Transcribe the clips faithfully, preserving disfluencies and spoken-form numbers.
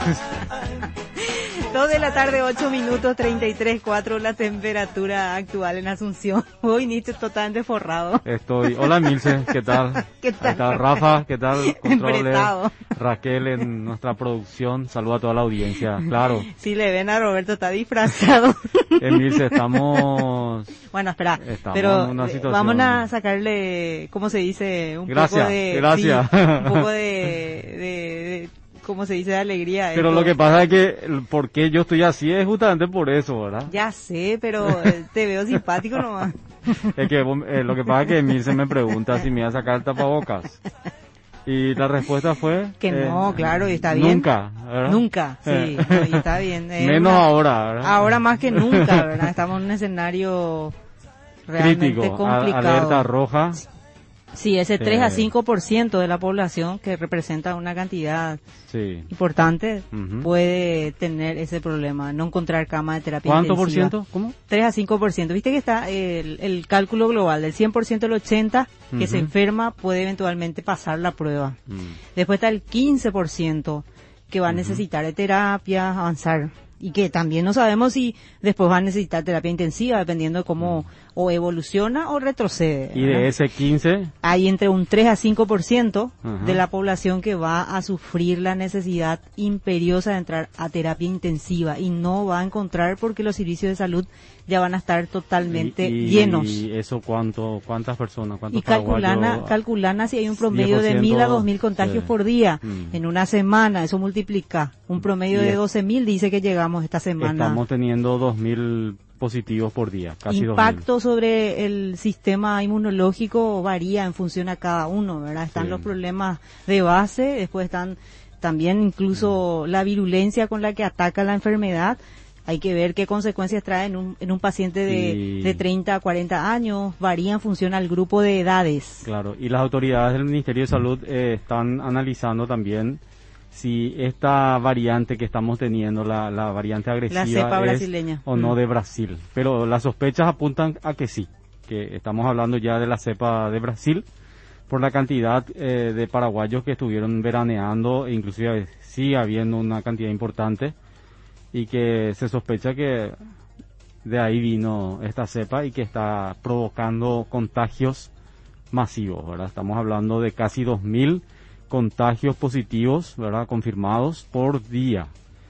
Dos de la tarde, ocho minutos, treinta y tres, cuatro la temperatura actual en Asunción. Hoy Nietzsche totalmente forrado. Estoy. Hola Milce, ¿qué tal? ¿Qué tal? ¿Qué tal Rafa? ¿Qué tal? Controles. Empretado. Raquel en nuestra producción. Saluda a toda la audiencia. Claro. Si le ven a Roberto, está disfrazado. Milce, estamos... Bueno, espera, estamos pero en una situación... vamos a sacarle, ¿cómo se dice? Un Gracias, poco de... gracias. Sí, un poco de... de, de ¿cómo se dice? De alegría. Pero esto. lo que pasa es que, el por qué yo estoy así es justamente por eso, ¿verdad? Ya sé, pero eh, te veo simpático nomás. Es que eh, lo que pasa es que Milce me pregunta si me iba a sacar el tapabocas. Y la respuesta fue... Que eh, no, claro, y está bien. Nunca, ¿verdad? Nunca, sí, no, y está bien. Es Menos una- ahora, ¿verdad? Ahora más que nunca, ¿verdad? Estamos en un escenario realmente Crítico, a- complicado. alerta roja. Sí, ese tres a Eh. cinco por ciento de la población, que representa una cantidad Sí. importante, Ujú. puede tener ese problema, no encontrar cama de terapia ¿Cuánto por intensiva. ciento? ¿Cómo? tres a cinco por ciento. Viste que está el, el cálculo global del cien por ciento al ochenta por ciento que se Ujú. enferma puede eventualmente pasar la prueba. Mm. Después está el quince por ciento que va a Ujú. necesitar de terapia, avanzar. Y que también no sabemos si después va a necesitar terapia intensiva, dependiendo de cómo o evoluciona o retrocede. Y ¿verdad? de ese quince, Hay entre un tres a cinco por ciento Ajá. de la población que va a sufrir la necesidad imperiosa de entrar a terapia intensiva y no va a encontrar porque los servicios de salud ya van a estar totalmente y, y- llenos. ¿Y eso cuánto, cuántas personas? ¿Cuántos Y calculana, paraguayos? calculana si hay un promedio de diez por mil a ciento, dos mil contagios sí. por día Mm. en una semana. Eso multiplica. Un promedio Y de es- doce mil dice que llegamos esta semana. Estamos teniendo dos mil positivos por día, casi Impacto sobre el sistema inmunológico varía en función a cada uno, ¿verdad? Están Sí. los problemas de base, después están también incluso la virulencia con la que ataca la enfermedad. Hay que ver qué consecuencias trae en un, en un paciente de, Y- de treinta a cuarenta años, varía en función al grupo de edades. Claro, y las autoridades del Ministerio de Salud eh, están analizando también si esta variante que estamos teniendo, la, la variante agresiva, La cepa es brasileña. o no Mm. de Brasil. Pero las sospechas apuntan a que sí, que estamos hablando ya de la cepa de Brasil, por la cantidad eh, de paraguayos que estuvieron veraneando, e inclusive sigue habiendo una cantidad importante, y que se sospecha que de ahí vino esta cepa y que está provocando contagios masivos, ¿verdad? Estamos hablando de casi dos mil contagios positivos, ¿verdad? Confirmados por día.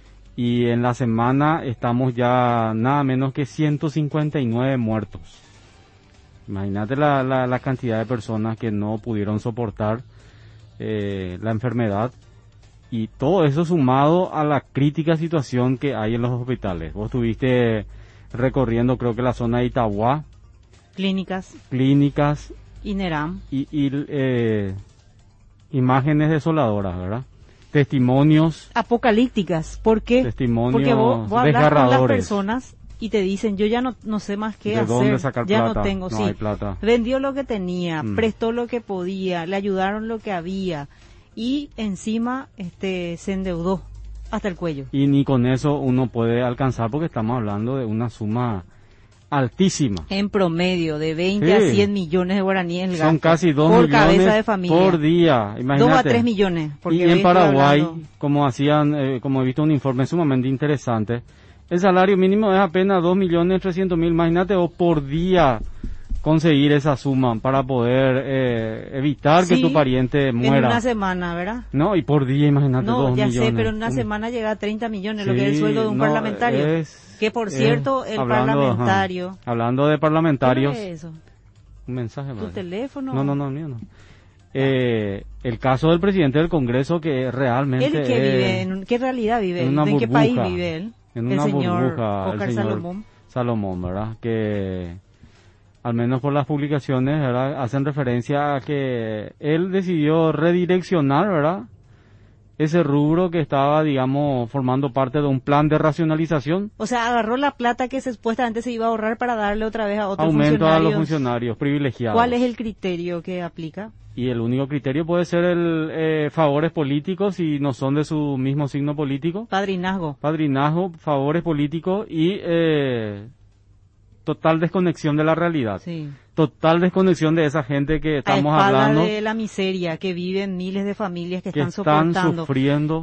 Y en la semana estamos ya nada menos que ciento cincuenta y nueve muertos. Imagínate la, la, la cantidad de personas que no pudieron soportar eh, la enfermedad. Y todo eso sumado a la crítica situación que hay en los hospitales. Vos estuviste recorriendo, creo que la zona de Itagua, Clínicas, clínicas INERAM. y, y eh, imágenes desoladoras, ¿verdad? Testimonios, Apocalípticas. ¿Por qué? testimonios Porque vos, vos hablas con las desgarradores. personas y te dicen, yo ya no, no sé más qué ¿De hacer, dónde sacar ya plata? no tengo, No sí. hay plata. Vendió lo que tenía, Mm. prestó lo que podía, le ayudaron lo que había y encima este se endeudó hasta el cuello. Y ni con eso uno puede alcanzar porque estamos hablando de una suma altísima. En promedio, de veinte Sí. a cien millones de guaraníes el Son gasto casi dos por millones cabeza de familia. por día. Imagínate. Dos a tres millones. Porque Y hoy en estoy Paraguay, hablando- como hacían, eh, como he visto un informe sumamente interesante, el salario mínimo es apenas dos millones trescientos mil. Imagínate vos por día conseguir esa suma para poder eh, evitar Sí, que tu pariente en muera. una semana, ¿verdad? No, y por día, imagínate, No, dos ya millones. sé, pero en una Un- semana llega a treinta millones, lo que es el Sí, sueldo de un no, parlamentario. es- que por es- cierto, el hablando, parlamentario... ajá, hablando de parlamentarios, ¿Qué es eso? un mensaje ¿Tu más. teléfono? No, no, no, mío no. Eh, el caso del presidente del Congreso que realmente ¿Él qué es- vive? ¿En qué realidad vive en él? una ¿En qué burbuja, país vive él? en el una señor burbuja, el Óscar señor Salomón. Salomón, ¿verdad? Que al menos por las publicaciones, ¿verdad? Hacen referencia a que él decidió redireccionar, ¿verdad? Ese rubro que estaba, digamos, formando parte de un plan de racionalización, O sea, agarró la plata que se, supuestamente se iba a ahorrar para darle otra vez a otros aumento a funcionarios. los funcionarios privilegiados. ¿Cuál es el criterio que aplica? Y el único criterio puede ser el eh, favores políticos si no son de su mismo signo político. Padrinazgo. Padrinazgo, favores políticos y eh, total desconexión de la realidad. Sí. Total desconexión de esa gente que A estamos espalda hablando, de la miseria que viven miles de familias que, que están están soportando. sufriendo.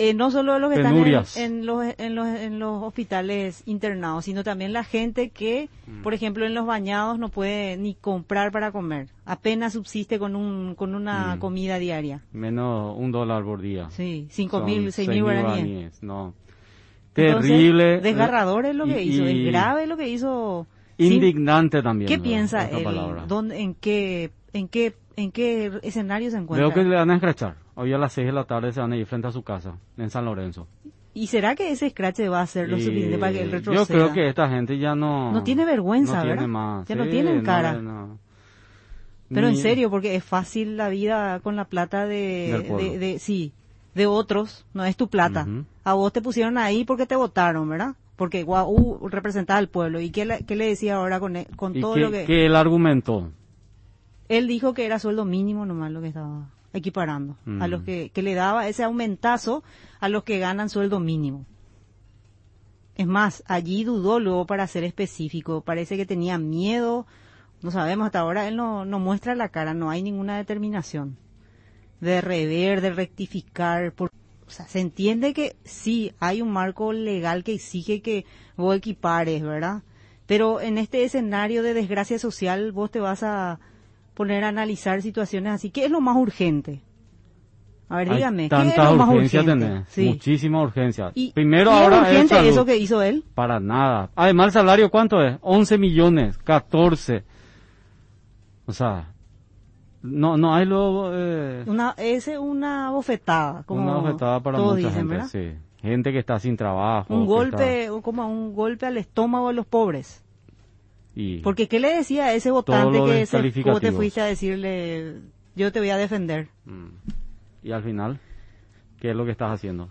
Eh, no solo los que Penurias. están en, en, los, en, los, en los hospitales internados, sino también la gente que, mm. por ejemplo, en los bañados no puede ni comprar para comer. Apenas subsiste con un con una mm. comida diaria. Menos un dólar por día. Sí, cinco mil, seis mil guaraníes. No. Terrible. Entonces, desgarrador es lo que y, hizo, y es grave lo que hizo. Indignante sí. también. ¿Qué ¿no? piensa él? ¿Dónde, en qué, en qué, en qué escenario se encuentra? Veo que le van a escrachar. Hoy a las seis de la tarde se van a ir frente a su casa, en San Lorenzo. ¿Y será que ese scratch va a ser lo y suficiente para que él retroceda? Yo creo que esta gente ya no... No tiene vergüenza, no ¿verdad? Tiene más. Ya sí, no tienen cara. No, no. Pero Ni... en serio, porque es fácil la vida con la plata de... de, de sí, de otros, no es tu plata. Uh-huh. A vos te pusieron ahí porque te votaron, ¿verdad? Porque Guau representaba al pueblo. ¿Y qué le, qué le decía ahora con, con todo qué, lo que...? ¿Qué él argumentó? Él dijo que era sueldo mínimo nomás lo que estaba equiparando. Mm. A los que, que le daba ese aumentazo a los que ganan sueldo mínimo. Es más, allí dudó luego para ser específico. Parece que tenía miedo. No sabemos, hasta ahora él no, no muestra la cara. No hay ninguna determinación de rever, de rectificar. Por, o sea, se entiende que sí, hay un marco legal que exige que vos equipares, ¿verdad? Pero en este escenario de desgracia social vos te vas a poner a analizar situaciones así. ¿Qué es lo más urgente? A ver, dígame, ¿qué es lo más urgente? Tenés, sí. Muchísima urgencia. Y, Primero ¿y ahora es urgente es eso que hizo él? Para nada. Además, ¿el salario cuánto es? once millones, catorce. O sea, no no hay luego... Eh, una, es una bofetada. Como una bofetada para todos mucha dicen, gente, ¿verdad? sí. Gente que está sin trabajo. Un golpe, está... como un golpe al estómago de los pobres. Y porque ¿qué le decía a ese votante que se, vos te fuiste a decirle, yo te voy a defender? Mm. Y al final, ¿qué es lo que estás haciendo?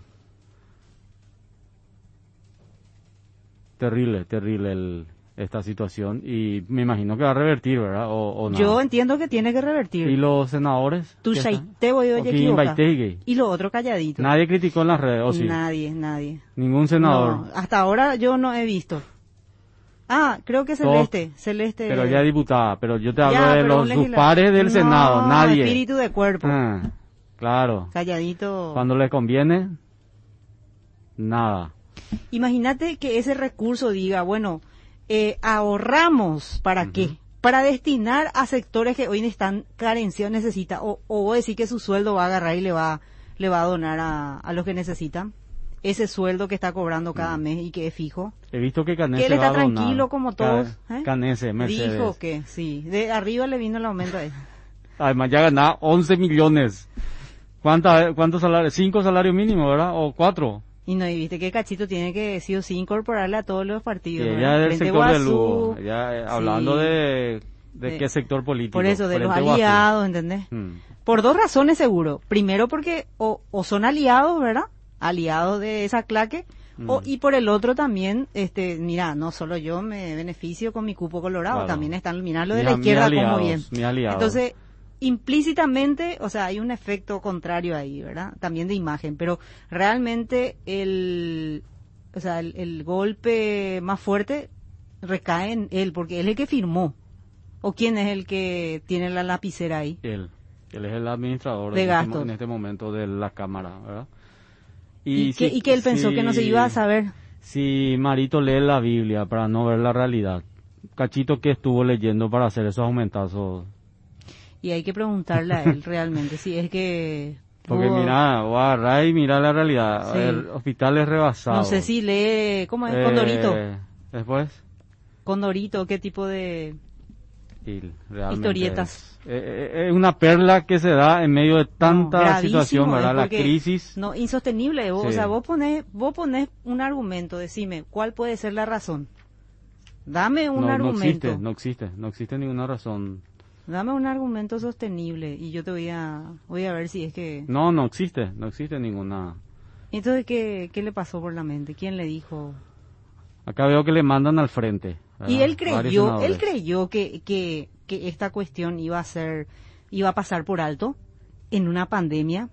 Terrible, terrible el, esta situación. Y me imagino que va a revertir, ¿verdad? O, o yo entiendo que tiene que revertir. ¿Y los senadores? Tu te voy a Y lo otro calladito. Nadie criticó en las redes, ¿o sí? Nadie, nadie. Ningún senador. No, hasta ahora yo no he visto. Ah, creo que Celeste, Todo, Celeste. Pero ya diputada, pero yo te hablo ya, de los sus pares del no, Senado, nadie. Espíritu de cuerpo. Ah, claro. Calladito. Cuando le conviene, nada. Imagínate que ese recurso diga, bueno, eh, ahorramos, ¿para uh-huh. qué? Para destinar a sectores que hoy están carenciados, necesita, o, o decir que su sueldo va a agarrar y le va, le va a donar a, a los que necesitan. Ese sueldo que está cobrando cada mes y que es fijo. He visto que Canese que él está va a donar. tranquilo como todos. ¿eh? Canese, Mercedes. Dijo que sí. De arriba le vino el aumento a él. Además ya ganaba once millones. ¿Cuánta, ¿Cuántos salarios? ¿Cinco salarios mínimos, verdad? ¿O cuatro? Y no, y viste que Cachito tiene que sí o sí incorporarle a todos los partidos. Sí, ella es del sector Guazú, de Lugo. Ella, eh, hablando sí, de, de, de qué sector político. Por eso, de los aliados, Guazú. ¿Entendés? Hmm. Por dos razones seguro. Primero porque o, o son aliados, ¿verdad? Aliados de esa claque, mm. o, y por el otro también, este, mira, no solo yo me beneficio con mi cupo colorado, claro. También están, mirá lo de mi, la izquierda aliados, como bien. Entonces, implícitamente, o sea, hay un efecto contrario ahí, ¿verdad? También de imagen, pero realmente el, o sea, el, el golpe más fuerte recae en él, porque él es el que firmó. ¿O quién es el que tiene la lapicera ahí? Él, él es el administrador de gastos. Este, en este momento de la Cámara, ¿verdad? Y, ¿Y, si, que, y que él pensó si, que no se iba a saber. Si Marito lee la Biblia para no ver la realidad, Cachito, ¿qué estuvo leyendo para hacer esos aumentazos? Y hay que preguntarle a él realmente, si es que... Porque oh, mira, o agarrar y mira la realidad, sí. El hospital es rebasado. No sé si lee, ¿cómo es? Eh, Condorito. Después. Condorito, ¿qué tipo de historietas? Es, eh, es una perla que se da en medio de tanta no, situación, ¿verdad? La crisis. No, insostenible. Vos, sí. O sea, vos ponés, vos ponés un argumento, decime, ¿cuál puede ser la razón? Dame un no, argumento. No existe, no existe, no existe ninguna razón. Dame un argumento sostenible y yo te voy a, voy a ver si es que... No, no existe, no existe ninguna... Entonces, ¿qué, qué le pasó por la mente? ¿Quién le dijo? Acá veo que le mandan al frente. ¿verdad? Y él creyó, él creyó que, que, que esta cuestión iba a ser, iba a pasar por alto en una pandemia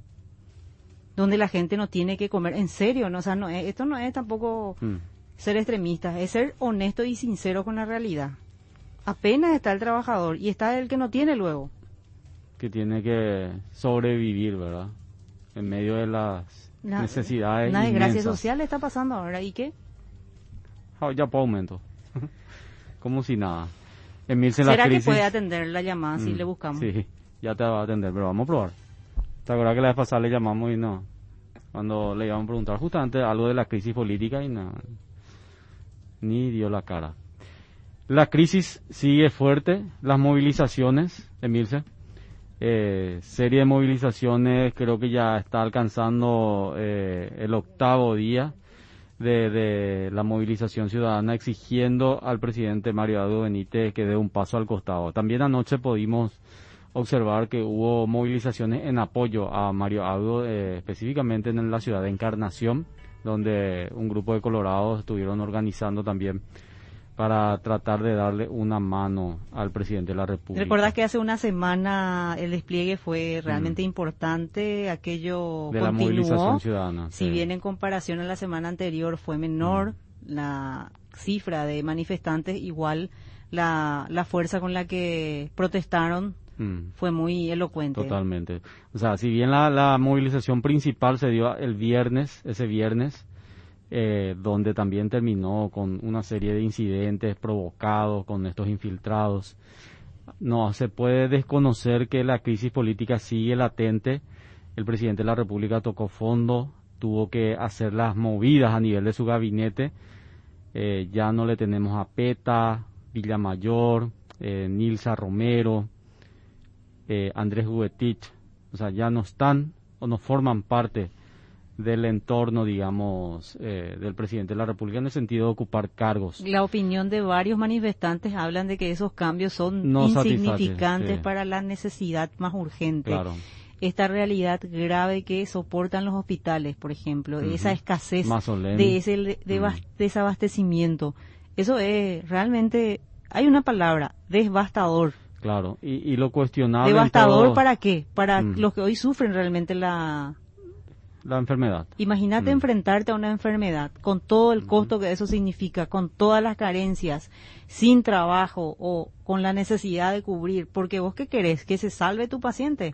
donde la gente no tiene que comer. En serio, no, o sea, no, esto no es tampoco mm. ser extremista, es ser honesto y sincero con la realidad. Apenas está el trabajador y está el que no tiene luego. Que tiene que sobrevivir, ¿verdad? En medio de las La, necesidades Una desgracia inmensas. social está pasando ahora. ¿Y qué? Ah, ya por aumento. Como si nada. Emilce, la ¿Será crisis... que puede atender la llamada si Mm, le buscamos? Sí, ya te va a atender, pero vamos a probar. ¿Te acuerdas que la vez pasada le llamamos y no? Cuando le íbamos a preguntar justamente algo de la crisis política y nada. Ni dio la cara. La crisis sigue fuerte, las movilizaciones, Emilce. Eh, serie de movilizaciones, creo que ya está alcanzando eh, el octavo día de, de la movilización ciudadana exigiendo al presidente Mario Abdo Benítez que dé un paso al costado. También anoche pudimos observar que hubo movilizaciones en apoyo a Mario Abdo, eh, específicamente en la ciudad de Encarnación, donde un grupo de colorados estuvieron organizando también para tratar de darle una mano al presidente de la República. ¿Recuerdas que hace una semana el despliegue fue realmente mm. importante? Aquello de continuó, la movilización ciudadana. Si sí. bien en comparación a la semana anterior fue menor mm. la cifra de manifestantes, igual la, la fuerza con la que protestaron mm. fue muy elocuente. Totalmente. O sea, si bien la, la movilización principal se dio el viernes, ese viernes, Eh, donde también terminó con una serie de incidentes provocados con estos infiltrados. No se puede desconocer que la crisis política sigue latente. El presidente de la República tocó fondo, tuvo que hacer las movidas a nivel de su gabinete. Eh, ya no le tenemos a Peta, Villamayor, eh, Nilsa Romero, eh, Andrés Huetich. O sea, ya no están o no forman parte del entorno, digamos, eh, del presidente de la República en el sentido de ocupar cargos. La opinión de varios manifestantes hablan de que esos cambios son no insignificantes sí. para la necesidad más urgente. Claro. Esta realidad grave que soportan los hospitales, por ejemplo, uh-huh. esa escasez, de ese de, de uh-huh. desabastecimiento. Eso es realmente, hay una palabra, devastador. Claro, y, y lo cuestionable... ¿Devastador todo... para qué? Para uh-huh. los que hoy sufren realmente la... la enfermedad. Imagínate mm. enfrentarte a una enfermedad con todo el costo mm. que eso significa, con todas las carencias, sin trabajo o con la necesidad de cubrir, porque vos qué querés, que se salve tu paciente.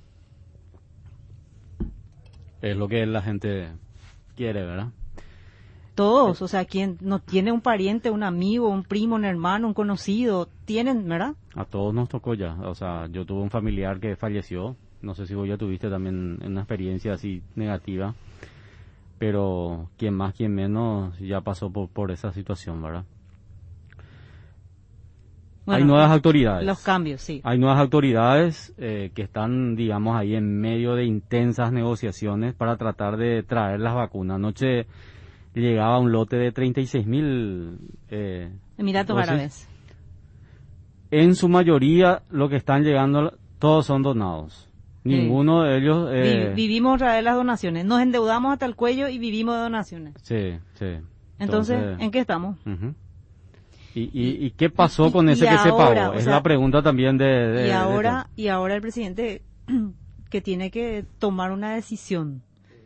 Es lo que la gente quiere, ¿verdad? Todos, o sea, quien no tiene un pariente, un amigo, un primo, un hermano, un conocido, tienen, ¿verdad? A todos nos tocó ya, o sea, yo tuve un familiar que falleció. No sé si vos ya tuviste también una experiencia así negativa, pero quien más, quien menos ya pasó por, por esa situación, ¿verdad? Bueno, hay nuevas autoridades. Los cambios, sí. Hay nuevas autoridades eh, que están, digamos, ahí en medio de intensas negociaciones para tratar de traer las vacunas. Anoche llegaba un lote de treinta y seis mil... Eh, Emiratos dosis. Árabes. En su mayoría, lo que están llegando, todos son donados. Ninguno sí. de ellos... Eh... Vivimos a través de las donaciones. Nos endeudamos hasta el cuello y vivimos de donaciones. Sí, sí. Entonces, Entonces ¿en qué estamos? Uh-huh. ¿Y, y, ¿Y qué pasó y, con ese que ahora, se pagó? Es sea, la pregunta también de... de y, ahora, de y ahora el presidente que tiene que tomar una decisión.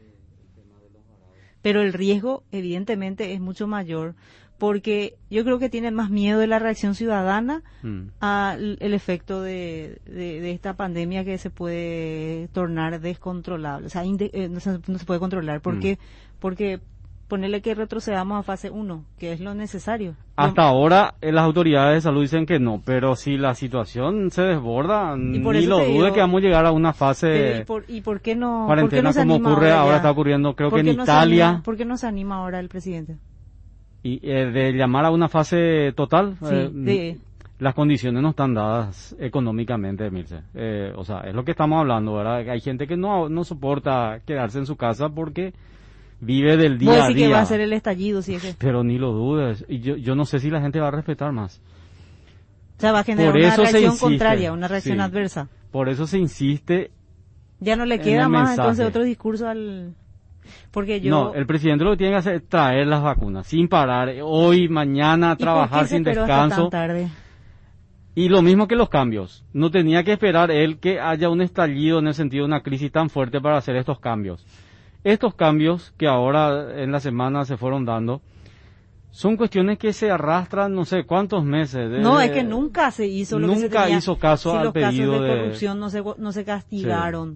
Pero el riesgo, evidentemente, es mucho mayor, porque yo creo que tienen más miedo de la reacción ciudadana mm. al el efecto de, de, de esta pandemia que se puede tornar descontrolable, o sea, inde, eh, no, se, no se puede controlar, porque mm. porque ponerle que retrocedamos a fase uno, que es lo necesario. Hasta lo, ahora eh, las autoridades de salud dicen que no, pero si la situación se desborda, ni lo dude digo, que vamos a llegar a una fase ¿y por, y por qué no, cuarentena ¿por qué no como ocurre ahora, ahora está ocurriendo, creo que en no Italia. Anima, ¿Por qué no se anima ahora el presidente? Y eh, de llamar a una fase total, sí, eh, de... las condiciones no están dadas económicamente, Mirce. Eh, o sea, es lo que estamos hablando, ¿verdad? Hay gente que no no soporta quedarse en su casa porque vive del día pues a sí día. Que va a ser el estallido, si es que... Pero ni lo dudes. Y yo yo no sé si la gente va a respetar más. O sea, va a generar por una eso reacción insiste, contraria, una reacción sí, adversa. Por eso se insiste. Ya no le queda más mensaje. Entonces otro discurso al... Porque yo... No, el presidente lo que tiene que hacer es traer las vacunas, sin parar, hoy, mañana, trabajar sin descanso. Hasta tan tarde? Y lo mismo que los cambios. No tenía que esperar él que haya un estallido en el sentido de una crisis tan fuerte para hacer estos cambios. Estos cambios que ahora en la semana se fueron dando, son cuestiones que se arrastran no sé cuántos meses. De, no, es que nunca se hizo lo nunca que se tenía. hizo caso si al los pedido casos de de corrupción no se, no se castigaron. Sí.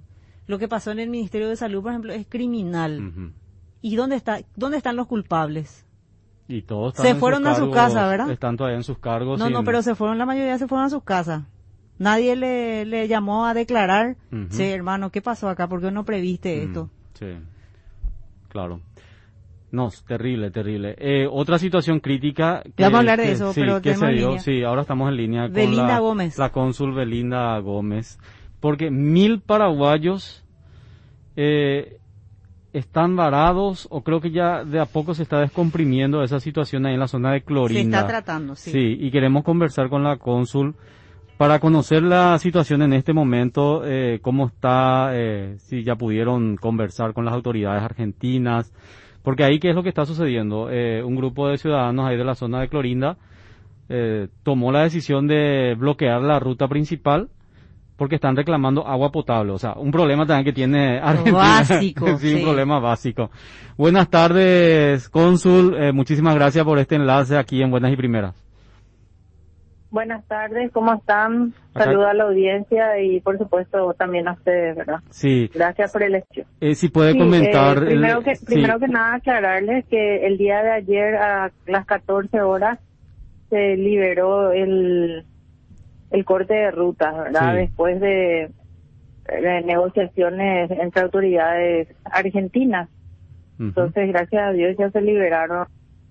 lo que pasó en el Ministerio de Salud, por ejemplo, es criminal. Ujú. ¿Y dónde está, dónde están los culpables? Y todos están Se en fueron sus a su cargos, casa, ¿verdad? Están todavía en sus cargos. No, sin- no, pero se fueron, la mayoría se fueron a sus casas. Nadie le, le llamó a declarar, Ujú. sí, hermano, ¿qué pasó acá? ¿Por qué no previste Mm, esto? Sí, claro. No, es terrible, terrible. Eh, otra situación crítica. Que, Vamos a hablar de que- eso, sí, pero que tenemos se en dio, línea. sí, ahora estamos en línea con Belinda la, Gómez. la cónsul Belinda Gómez, porque mil paraguayos eh, están varados, o creo que ya de a poco se está descomprimiendo esa situación ahí en la zona de Se Clorinda. está tratando, sí. Sí, y queremos conversar con la cónsul para conocer la situación en este momento, eh, cómo está, eh, si ya pudieron conversar con las autoridades argentinas, porque ahí qué es lo que está sucediendo. Eh, un grupo de ciudadanos ahí de la zona de Clorinda eh, tomó la decisión de bloquear la ruta principal porque están reclamando agua potable, o sea, un problema también que tiene Argentina. Básico, sí, sí. un problema básico. Buenas tardes, cónsul, eh, muchísimas gracias por este enlace aquí en Buenas y Primeras. Buenas tardes, ¿cómo están? Acá- Saludo a la audiencia y por supuesto también a ustedes, ¿verdad? Sí, Gracias por el hecho. eh, si puede Sí, comentar. eh, primero el- que sí. primero que nada aclararles que el día de ayer a las catorce horas se liberó el el corte de ruta, ¿verdad? Sí. Después de, de negociaciones entre autoridades argentinas. Ujú. Entonces, gracias a Dios ya se liberaron.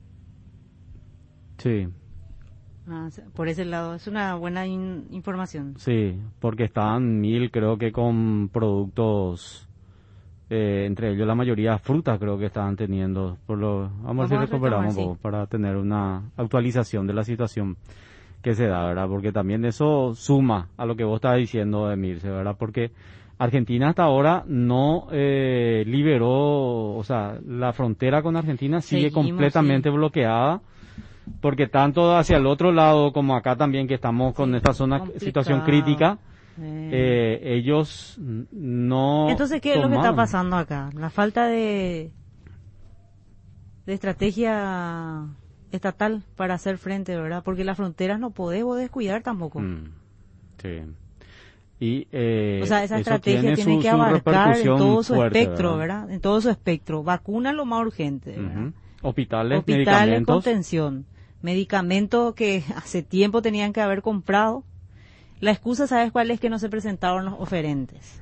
Sí, Ah, por ese lado, es una buena in- información. sí, porque estaban mil, creo que con productos, eh, entre ellos la mayoría frutas creo que estaban teniendo. Por lo, vamos, Vamos a ver si a recuperamos retomar, un poco para tener una actualización de la situación que se da, ¿verdad? Porque también eso suma a lo que vos estabas diciendo, Emilce, ¿verdad? Porque Argentina hasta ahora no eh, liberó, o sea, la frontera con Argentina sigue Seguimos, completamente sí. bloqueada. Porque tanto hacia el otro lado como acá también que estamos con Sí, esta zona, complicado. situación crítica, Eh, eh, ellos n- no Entonces, ¿qué es lo que está tomaron. pasando acá? La falta de, de estrategia estatal para hacer frente, ¿verdad? Porque las fronteras no podemos descuidar tampoco. Mm, sí. Y, eh, O sea, esa eso estrategia tiene, su- que su abarcar en repercusión todo su fuerte, espectro, ¿verdad? En todo su espectro. Vacuna lo más urgente, ¿verdad? Ujú. Hospitales, Hospitales, medicamentos. contención. Medicamentos que hace tiempo tenían que haber comprado. La excusa, ¿sabes cuál es? Que no se presentaron los oferentes.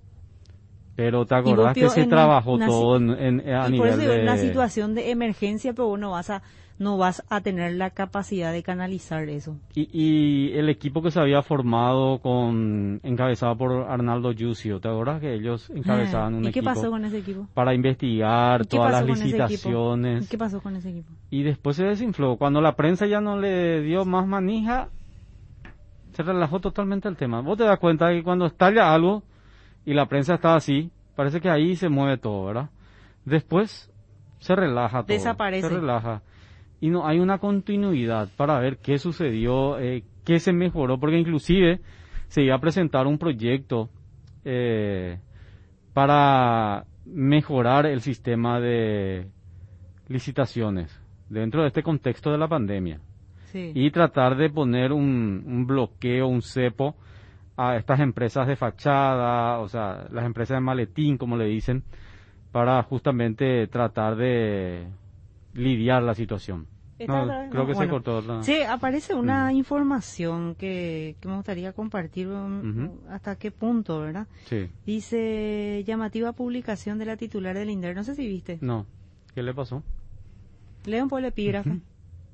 Pero te acordás que golpeó se en trabajó una todo si- en, en- a Y por nivel eso digo, de... en una situación de emergencia, pero vos no vas a, no vas a tener la capacidad de canalizar eso. Y, y el equipo que se había formado con encabezado por Arnaldo Yucio, ¿te acuerdas que ellos encabezaban un ¿Y qué equipo pasó con ese equipo? para investigar ¿Y qué todas las pasó con ese equipo? licitaciones? ¿Y qué pasó con ese equipo? Y después se desinfló. Cuando la prensa ya no le dio más manija, se relajó totalmente el tema. Vos te das cuenta que cuando estalla algo y la prensa está así, parece que ahí se mueve todo, ¿verdad? Después se relaja todo. Desaparece. Se relaja. Y no hay una continuidad para ver qué sucedió, eh, qué se mejoró, porque inclusive se iba a presentar un proyecto eh, para mejorar el sistema de licitaciones dentro de este contexto de la pandemia Sí. y tratar de poner un, un bloqueo, un cepo a estas empresas de fachada, o sea, las empresas de maletín, como le dicen, para justamente tratar de lidiar la situación. Está No, otra vez, creo ¿no? que Bueno, se cortó la... Sí, aparece una Ujú. información que, que me gustaría compartir um, Ujú. hasta qué punto, ¿verdad? Sí, Dice, llamativa publicación de la titular del INDER. No sé si viste. no. ¿Qué le pasó? Lea un poco el epígrafe. Ujú.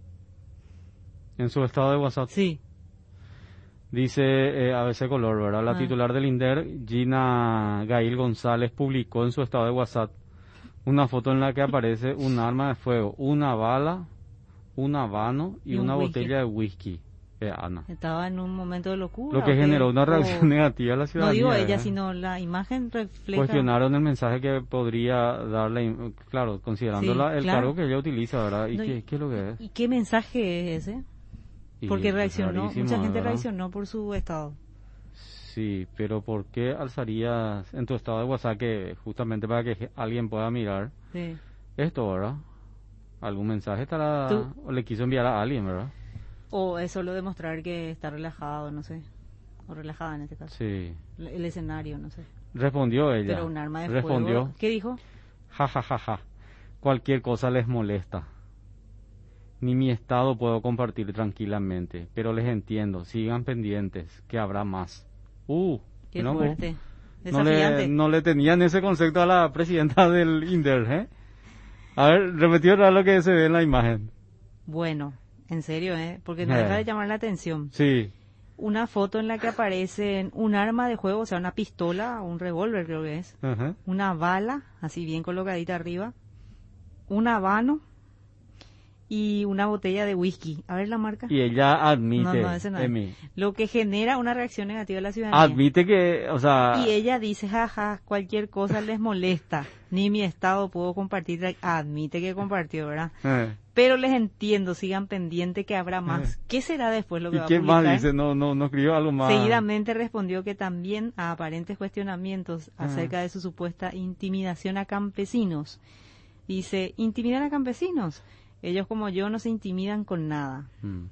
En su estado de WhatsApp. Sí. Dice eh, A B C Color, ¿verdad? La Ah. titular del INDER, Gina Gail González, publicó en su estado de WhatsApp una foto en la que aparece un arma de fuego, una bala, un habano y, Y un una whisky. botella de whisky. Eh, Ana. Estaba en un momento de locura. Lo que ¿o qué? generó una O- reacción negativa a la No ciudadanía. digo ella, ¿verdad? sino la imagen refleja. Cuestionaron el mensaje que podría darle, claro, considerando Sí, la- el claro. cargo que ella utiliza, ¿verdad? ¿Y No, qué, y- qué es lo que es? ¿Y qué mensaje es ese? Y Porque es reaccionó, rarísimo, mucha gente ¿verdad? reaccionó por su estado. Sí, pero ¿por qué alzarías en tu estado de WhatsApp que justamente para que alguien pueda mirar Sí. esto, ¿verdad? Algún mensaje estará Tú- o le quiso enviar a alguien, ¿verdad? O es solo demostrar que está relajado, no sé. O relajada en este caso. Sí. El el escenario, no sé. Respondió ella. Pero un arma de Respondió. fuego. ¿Qué dijo? Ja, ja, ja, ja. Cualquier cosa les molesta. Ni mi estado puedo compartir tranquilamente, pero les entiendo. Sigan pendientes, que habrá más. Uh, Qué no, fuerte. no Desafiante. le, no le tenían ese concepto a la presidenta del INDER, ¿eh? A ver, repetió lo que se ve en la imagen. Bueno, en serio, ¿eh? Porque no Eh. deja de llamar la atención. Sí. Una foto en la que aparece un arma de juego, o sea, una pistola, un revólver creo que es, Ajá. una bala, así bien colocadita arriba, un habano y una botella de whisky. A ver la marca. Y ella admite, No, no, ese no es. Emi, Lo que genera una reacción negativa de la ciudadanía. admite que, o sea, Y ella dice, jaja, cualquier cosa les molesta, ni mi estado puedo compartir. Admite que compartió, ¿verdad? eh, Pero les entiendo, sigan pendiente que habrá más. Eh. ¿Qué será después lo que ¿y va a qué publicar? más dice? No, no, no escribió algo más. Seguidamente respondió que también a aparentes cuestionamientos Ah. acerca de su supuesta intimidación a campesinos. Dice, ¿intimidan a campesinos? Ellos como yo no se intimidan con nada. Mm.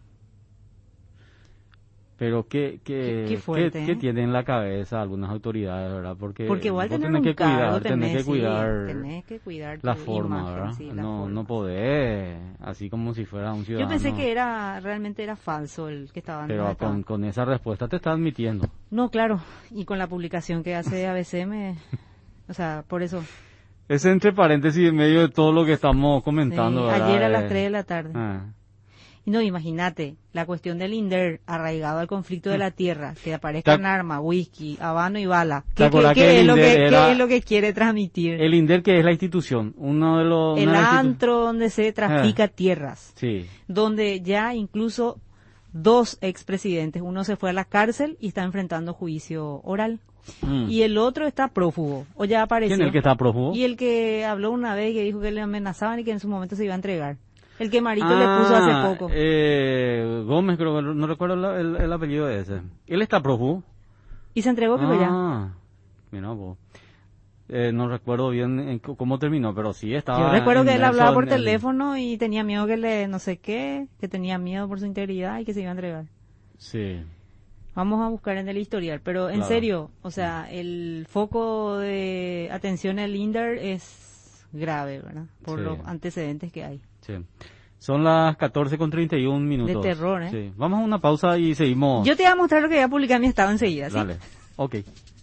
Pero qué, qué, Qué- qué fuerte, qué, qué ¿eh? tienen en la cabeza algunas autoridades, ¿verdad? Porque, Porque igual vos tener tenés un que cargo, cuidar, tenés, tenés, que sí, cuidar tenés que cuidar la tu forma, imagen, ¿verdad? sí, la no, forma. no podés, así como si fuera un Yo ciudadano. pensé que era realmente era falso el que estaba. Pero no estaba. con, con esa respuesta te está admitiendo. No, claro, y con la publicación que hace A B C me, o sea, por eso. Es entre paréntesis en medio de todo lo que estamos comentando, Sí, ¿verdad? ayer a las Eh, tres de la tarde. ah. Y no, imagínate, la cuestión del INDER arraigado al conflicto de la tierra, que ¿Te aparezcan ac- armas, whisky, habano y bala. ¿Te ¿Qué, qué- acordás qué que el es lo INDER que, era- qué es lo que quiere transmitir? El INDER, que es la institución, uno de los... El una de las institu- antro donde se trafica tierras, Sí, donde ya incluso dos expresidentes, uno se fue a la cárcel y está enfrentando juicio oral, Mm. y el otro está prófugo, o ya apareció. ¿Quién es el que está prófugo? Y el que habló una vez y que dijo que le amenazaban y que en su momento se iba a entregar. El que Marito le puso hace Ah, poco. Eh, Gómez, creo que no recuerdo la- el, el apellido de ese. Él está prófugo. Y se entregó, creo ya. Ah, mira vos. Eh, no recuerdo bien en c- cómo terminó, pero sí estaba. Yo recuerdo que él inmerso hablaba por en el- teléfono y tenía miedo que le, no sé qué, que tenía miedo por su integridad y que se iba a entregar. Sí. Vamos a buscar en el historial, pero en Claro. serio, o sea, el foco de atención al INDER es grave, ¿verdad? Por Sí. los antecedentes que hay. Sí. Son las catorce con treinta y un minutos. De terror, ¿eh? Sí. Vamos a una pausa y seguimos. Yo te voy a mostrar lo que voy a publicar en mi estado enseguida, ¿sí? Dale. Ok.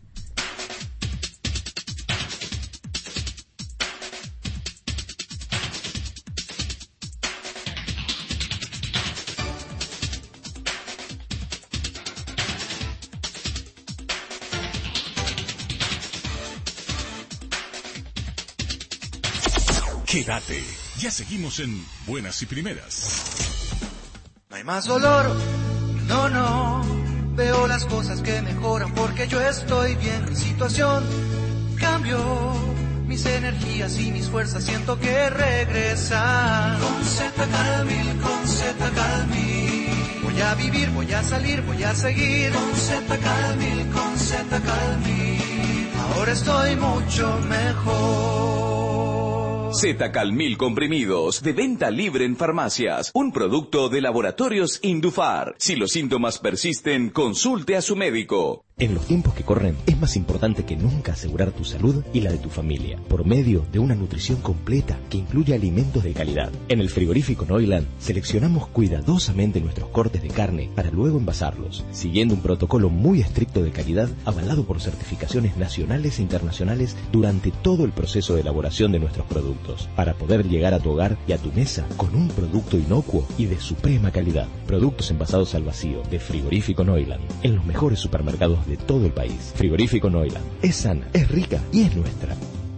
Quédate, ya seguimos en Buenas y Primeras. No hay más dolor, no, no. Veo las cosas que mejoran porque yo estoy bien. Mi situación cambió, mis energías y mis fuerzas siento que regresan. Con Z Calmil, con Z Calmil. Voy a vivir, voy a salir, voy a seguir. Con Z Calmil, con Z Calmil. Ahora estoy mucho mejor. Z-Calmil comprimidos, de venta libre en farmacias. Un producto de Laboratorios Indufar. Si los síntomas persisten, consulte a su médico. En los tiempos que corren, es más importante que nunca asegurar tu salud y la de tu familia, por medio de una nutrición completa que incluye alimentos de calidad. En el frigorífico Neuland, seleccionamos cuidadosamente nuestros cortes de carne para luego envasarlos, siguiendo un protocolo muy estricto de calidad avalado por certificaciones nacionales e internacionales durante todo el proceso de elaboración de nuestros productos, para poder llegar a tu hogar y a tu mesa con un producto inocuo y de suprema calidad. Productos envasados al vacío de Frigorífico Neuland, en los mejores supermercados de todo el país. Frigorífico Neuland. Es sana, es rica y es nuestra.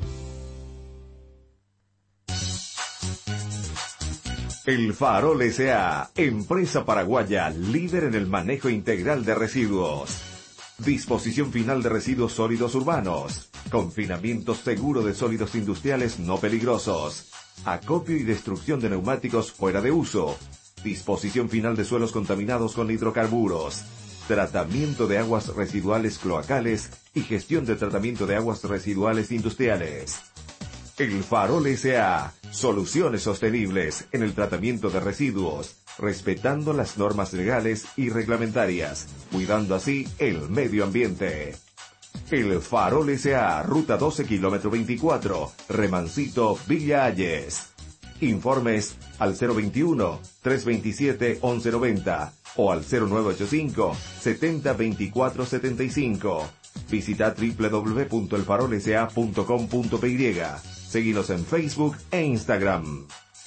El Farol S A, empresa paraguaya líder en el manejo integral de residuos. Disposición final de residuos sólidos urbanos. Confinamiento seguro de sólidos industriales no peligrosos. Acopio y destrucción de neumáticos fuera de uso. Disposición final de suelos contaminados con hidrocarburos. Tratamiento de aguas residuales cloacales y gestión de tratamiento de aguas residuales industriales. El Farol S A, soluciones sostenibles en el tratamiento de residuos, respetando las normas legales y reglamentarias, cuidando así el medio ambiente. El Farol S A, Ruta doce, kilómetro veinticuatro, Remancito, Villa Ayes. Informes al cero veintiuno, trescientos veintisiete, once noventa o al cero nueve ochenta y cinco, setenta, veinticuatro setenta y cinco. Visita doble u doble u doble u punto el farol s a punto com punto p y. Seguinos en Facebook e Instagram.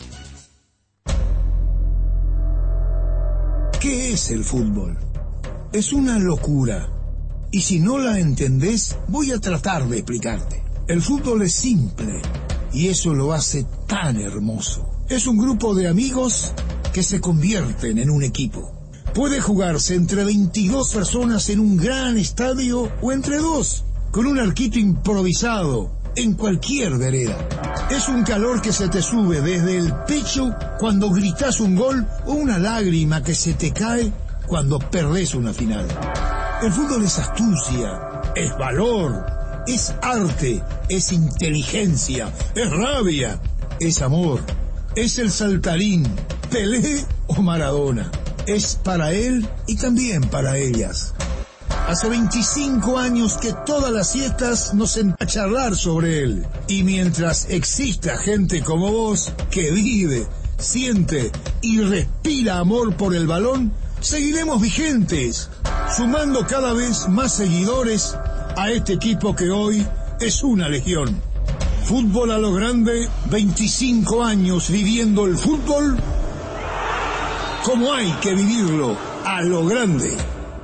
¿Qué es el fútbol? Es una locura. Y si no la entendés, voy a tratar de explicarte. El fútbol es simple y eso lo hace tan hermoso. Es un grupo de amigos que se convierten en un equipo. Puede jugarse entre veintidós personas en un gran estadio o entre dos, con un arquito improvisado en cualquier vereda. Es un calor que se te sube desde el pecho cuando gritas un gol o una lágrima que se te cae cuando perdés una final. El fútbol es astucia, es valor, es arte, es inteligencia, es rabia, es amor, es el saltarín, Pelé o Maradona. Es para él y también para ellas. Hace veinticinco años que todas las siestas nos sentan a charlar sobre él. Y mientras exista gente como vos que vive, siente y respira amor por el balón, seguiremos vigentes, sumando cada vez más seguidores a este equipo que hoy es una legión. Fútbol a lo grande, veinticinco años viviendo el fútbol como hay que vivirlo, a lo grande.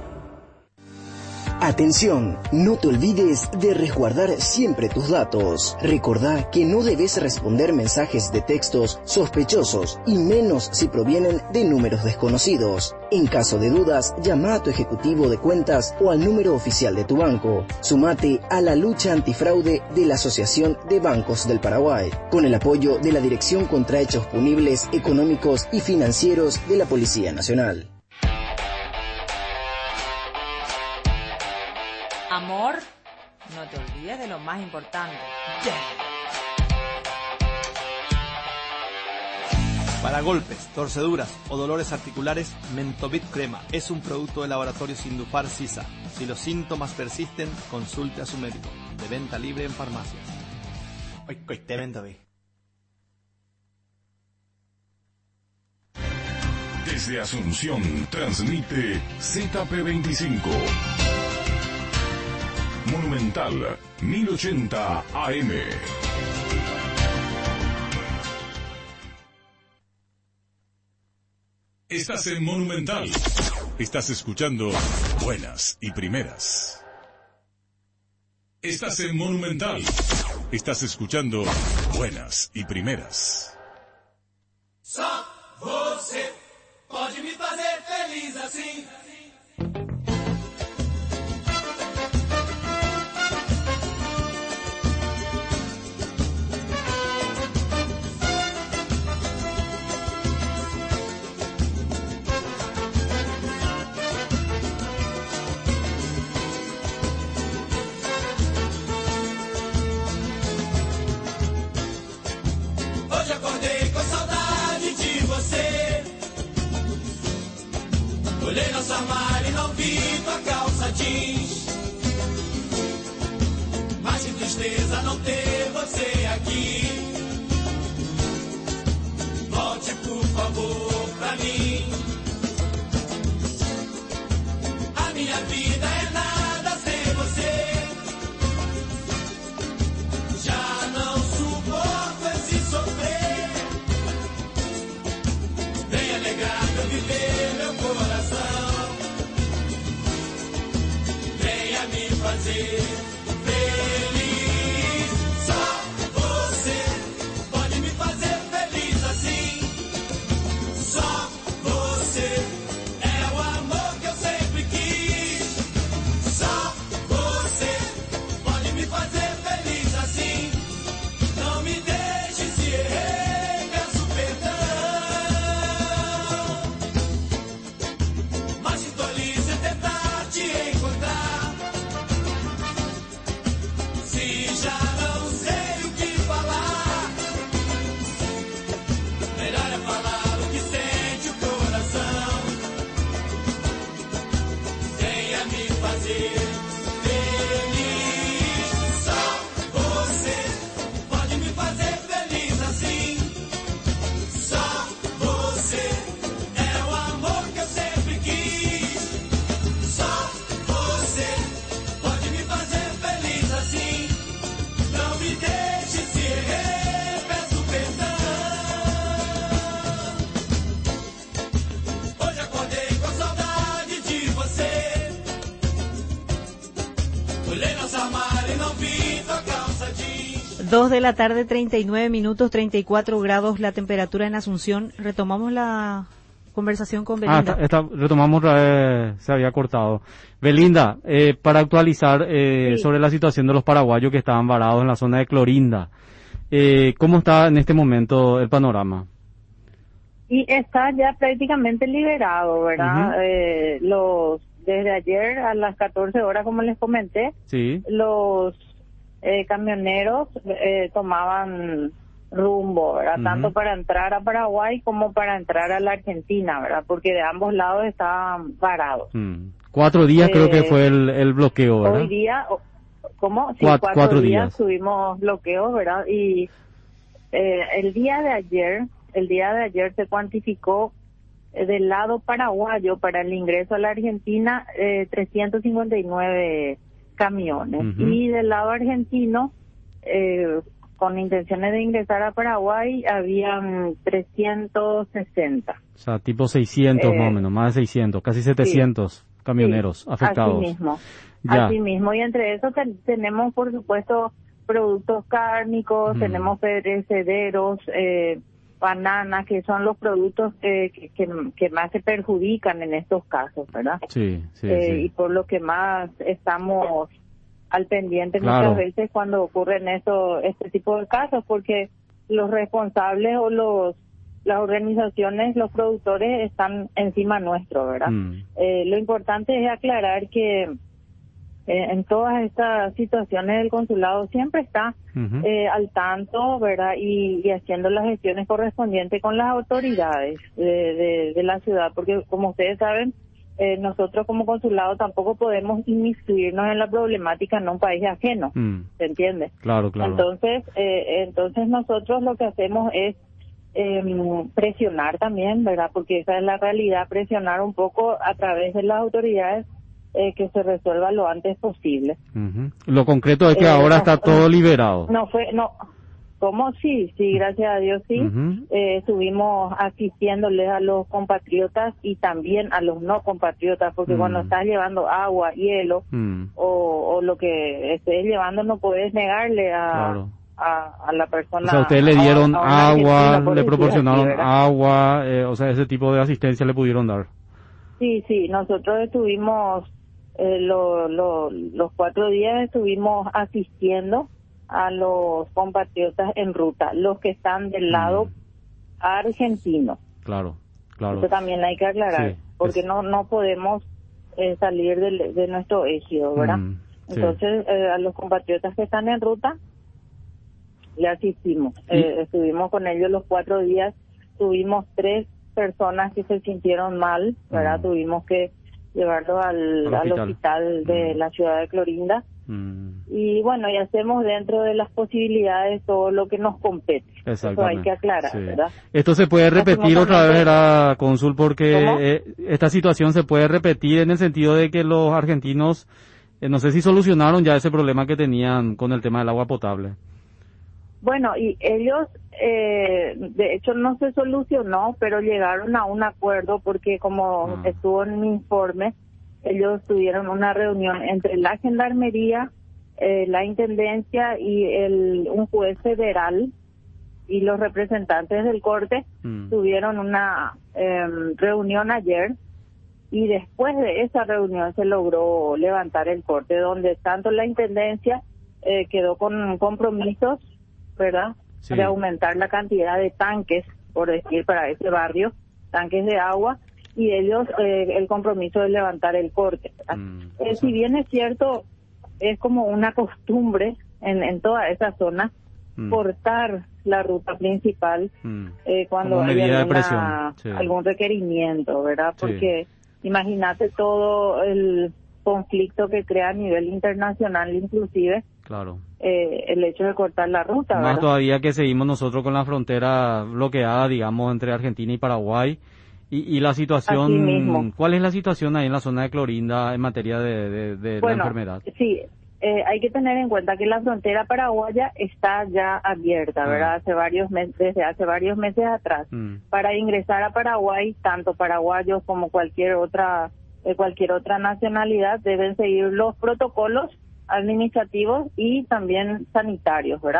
Atención, no te olvides de resguardar siempre tus datos. Recordá que no debes responder mensajes de textos sospechosos y menos si provienen de números desconocidos. En caso de dudas, llama a tu ejecutivo de cuentas o al número oficial de tu banco. Sumate a la lucha antifraude de la Asociación de Bancos del Paraguay, con el apoyo de la Dirección contra Hechos Punibles Económicos y Financieros de la Policía Nacional. Amor, no te olvides de lo más importante. Yeah. Para golpes, torceduras o dolores articulares, Mentovit Crema es un producto de Laboratorios Indufar Sisa. Si los síntomas persisten, consulte a su médico. De venta libre en farmacias. Te Mentovit. Desde Asunción transmite Z P veinticinco. Monumental mil ochenta A M. Estás en Monumental. Estás escuchando Buenas y Primeras. Estás en Monumental. Estás escuchando Buenas y Primeras. Só você pode me fazer feliz assim. Hoje acordei com saudade de você. Olhei nosso armário e não vi tua calça jeans. Mas que tristeza não ter você aqui. Volte por favor pra mim. A minha vida é nada sem você. Já não suporto esse sofrer. Vem alegrar meu viver, meu coração. Venha me fazer feliz. Só você pode me fazer feliz assim. Só você é o amor que eu sempre quis. Só você pode me fazer feliz assim. Não me deixe se errei, peço perdão. Mas sinto ali se tentar te encontrar. Dos de la tarde, treinta y nueve minutos, treinta y cuatro grados la temperatura en Asunción. Retomamos la conversación con Belinda. Ah, está, está, retomamos, eh, se había cortado. Belinda, eh, para actualizar eh, sí. sobre la situación de los paraguayos que estaban varados en la zona de Clorinda, eh, ¿cómo está en este momento el panorama? Y está ya prácticamente liberado, ¿verdad? Uh-huh. eh, los desde ayer a las catorce horas, como les comenté, sí. los eh, camioneros eh, tomaban rumbo, ¿verdad? Uh-huh. Tanto para entrar a Paraguay como para entrar a la Argentina, ¿verdad? Porque de ambos lados estaban varados. Uh-huh. Cuatro días eh, creo que fue el, el bloqueo, ¿verdad? Hoy día, ¿cómo? Sí, Cuat- cuatro, cuatro días, días tuvimos bloqueo, ¿verdad? Y eh, el día de ayer, el día de ayer se cuantificó eh, del lado paraguayo para el ingreso a la Argentina eh, trescientos cincuenta y nueve camiones. Uh-huh. Y del lado argentino, eh, con intenciones de ingresar a Paraguay, habían trescientos sesenta. O sea, tipo seiscientos eh, más o menos, más de seiscientos, casi setecientos sí, camioneros sí, afectados. Así mismo, ya. así mismo. Y entre eso ten, tenemos, por supuesto, productos cárnicos, mm. tenemos perecederos, eh, bananas, que son los productos que, que, que, que más se perjudican en estos casos, ¿verdad? Sí, sí, eh, sí. Y por lo que más estamos al pendiente claro. muchas veces cuando ocurren eso, este tipo de casos, porque los responsables o los las organizaciones, los productores están encima nuestro, ¿verdad? Mm. Eh, lo importante es aclarar que eh, en todas estas situaciones el consulado siempre está uh-huh. eh, al tanto, ¿verdad? Y, y haciendo las gestiones correspondientes con las autoridades de, de, de la ciudad, porque como ustedes saben, eh, nosotros como consulado tampoco podemos inmiscuirnos en la problemática en un país ajeno, mm. ¿se entiende? Claro, claro. Entonces, eh, entonces nosotros lo que hacemos es Eh, presionar también, ¿verdad? Porque esa es la realidad, presionar un poco a través de las autoridades eh, que se resuelva lo antes posible. Uh-huh. Lo concreto es que eh, ahora no, está todo liberado. No fue, no, ¿cómo? Sí, sí, gracias a Dios sí. Uh-huh. Eh, estuvimos asistiéndoles a los compatriotas y también a los no compatriotas, porque uh-huh. cuando estás llevando agua, hielo uh-huh. o, o lo que estés llevando no puedes negarle a... Claro. A, a la persona. O sea, ustedes le dieron a, a agua, le proporcionaron así, agua, eh, o sea, ese tipo de asistencia le pudieron dar. Sí, sí, nosotros estuvimos, eh, lo, lo, los cuatro días estuvimos asistiendo a los compatriotas en ruta, los que están del lado mm. argentino. Claro, claro. Eso también hay que aclarar, sí, porque es... no no podemos eh, salir de, de nuestro ejido, ¿verdad? Mm, sí. Entonces, eh, a los compatriotas que están en ruta, le asistimos, eh, estuvimos con ellos los cuatro días, tuvimos tres personas que se sintieron mal, ¿verdad? Mm. Tuvimos que llevarlos al, al hospital, al hospital de mm. la ciudad de Clorinda, mm. y bueno, y hacemos dentro de las posibilidades todo lo que nos compete, eso hay que aclarar, sí. ¿verdad? Esto se puede repetir otra vez, era cónsul, porque eh, esta situación se puede repetir en el sentido de que los argentinos, eh, no sé si solucionaron ya ese problema que tenían con el tema del agua potable. Bueno, y ellos, eh, de hecho no se solucionó, pero llegaron a un acuerdo porque como ah. estuvo en mi informe, ellos tuvieron una reunión entre la Gendarmería, eh, la Intendencia y el un juez federal y los representantes del corte mm. tuvieron una eh, reunión ayer y después de esa reunión se logró levantar el corte, donde tanto la Intendencia eh, quedó con compromisos, ¿verdad? Sí. De aumentar la cantidad de tanques, por decir, para ese barrio, tanques de agua, y ellos eh, el compromiso de levantar el corte. Mm, eh, si bien es cierto, es como una costumbre en, en toda esa zona, mm. cortar la ruta principal mm. eh, cuando hay alguna, sí. algún requerimiento, ¿verdad? Porque sí. imagínate todo el conflicto que crea a nivel internacional inclusive. Claro. Eh, el hecho de cortar la ruta, más ¿verdad? Todavía que seguimos nosotros con la frontera bloqueada, digamos, entre Argentina y Paraguay, y, y la situación, ¿cuál es la situación ahí en la zona de Clorinda en materia de, de, de bueno, la enfermedad? Sí, eh, hay que tener en cuenta que la frontera paraguaya está ya abierta, ¿verdad? Ah. Hace varios meses, desde hace varios meses atrás. Mm. Para ingresar a Paraguay, tanto paraguayos como cualquier otra, eh, cualquier otra nacionalidad deben seguir los protocolos administrativos y también sanitarios, ¿verdad?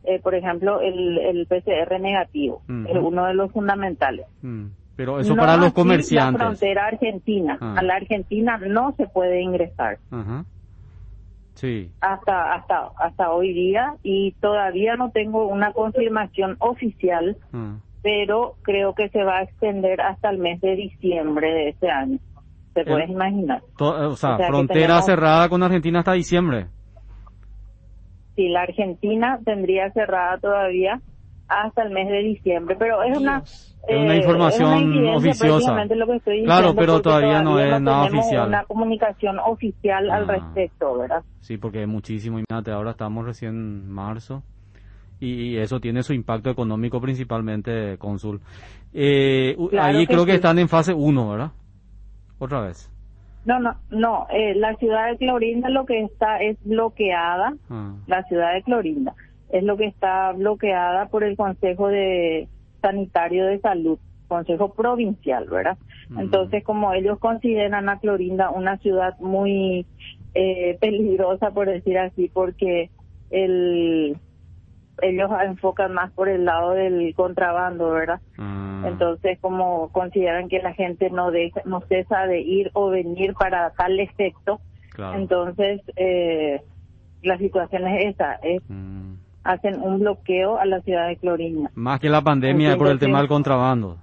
eh, por ejemplo, el, el P C R negativo, Ujú. es uno de los fundamentales. Mm. Pero eso No para los así comerciantes. La frontera argentina. Ah. A la Argentina no se puede ingresar. Ajá. Sí. hasta hasta hasta hoy día, y todavía no tengo una confirmación oficial, Ah. pero creo que se va a extender hasta el mes de diciembre de este año. ¿Te puedes imaginar? To- o sea, O sea, que frontera tenemos- cerrada con Argentina hasta diciembre. Sí, la Argentina tendría cerrada todavía hasta el mes de diciembre, pero es una Es una eh, información es una infidencia oficiosa. prácticamente lo que estoy Claro, diciendo, pero porque todavía no es nada tenemos oficial. una comunicación oficial al Ah. respecto, ¿verdad? Sí, porque es muchísimo. Imagínate, ahora estamos recién en marzo y, y eso tiene su impacto económico principalmente, cónsul. Eh, u- Claro ahí que creo que sí. están en fase uno, ¿verdad? Otra vez. No, no, no. Eh, la ciudad de Clorinda lo que está es bloqueada. Ah. La ciudad de Clorinda es lo que está bloqueada por el Consejo de Sanitario de Salud, Consejo Provincial, ¿verdad? Mm. Entonces, como ellos consideran a Clorinda una ciudad muy eh, peligrosa, por decir así, porque el ellos enfocan más por el lado del contrabando, ¿verdad? Ah. Entonces, como consideran que la gente no deja, no cesa de ir o venir para tal efecto, Claro. entonces eh, la situación es esa, es Mm. hacen un bloqueo a la ciudad de Clorinda. Más que la pandemia, es por el Entonces- tema del contrabando,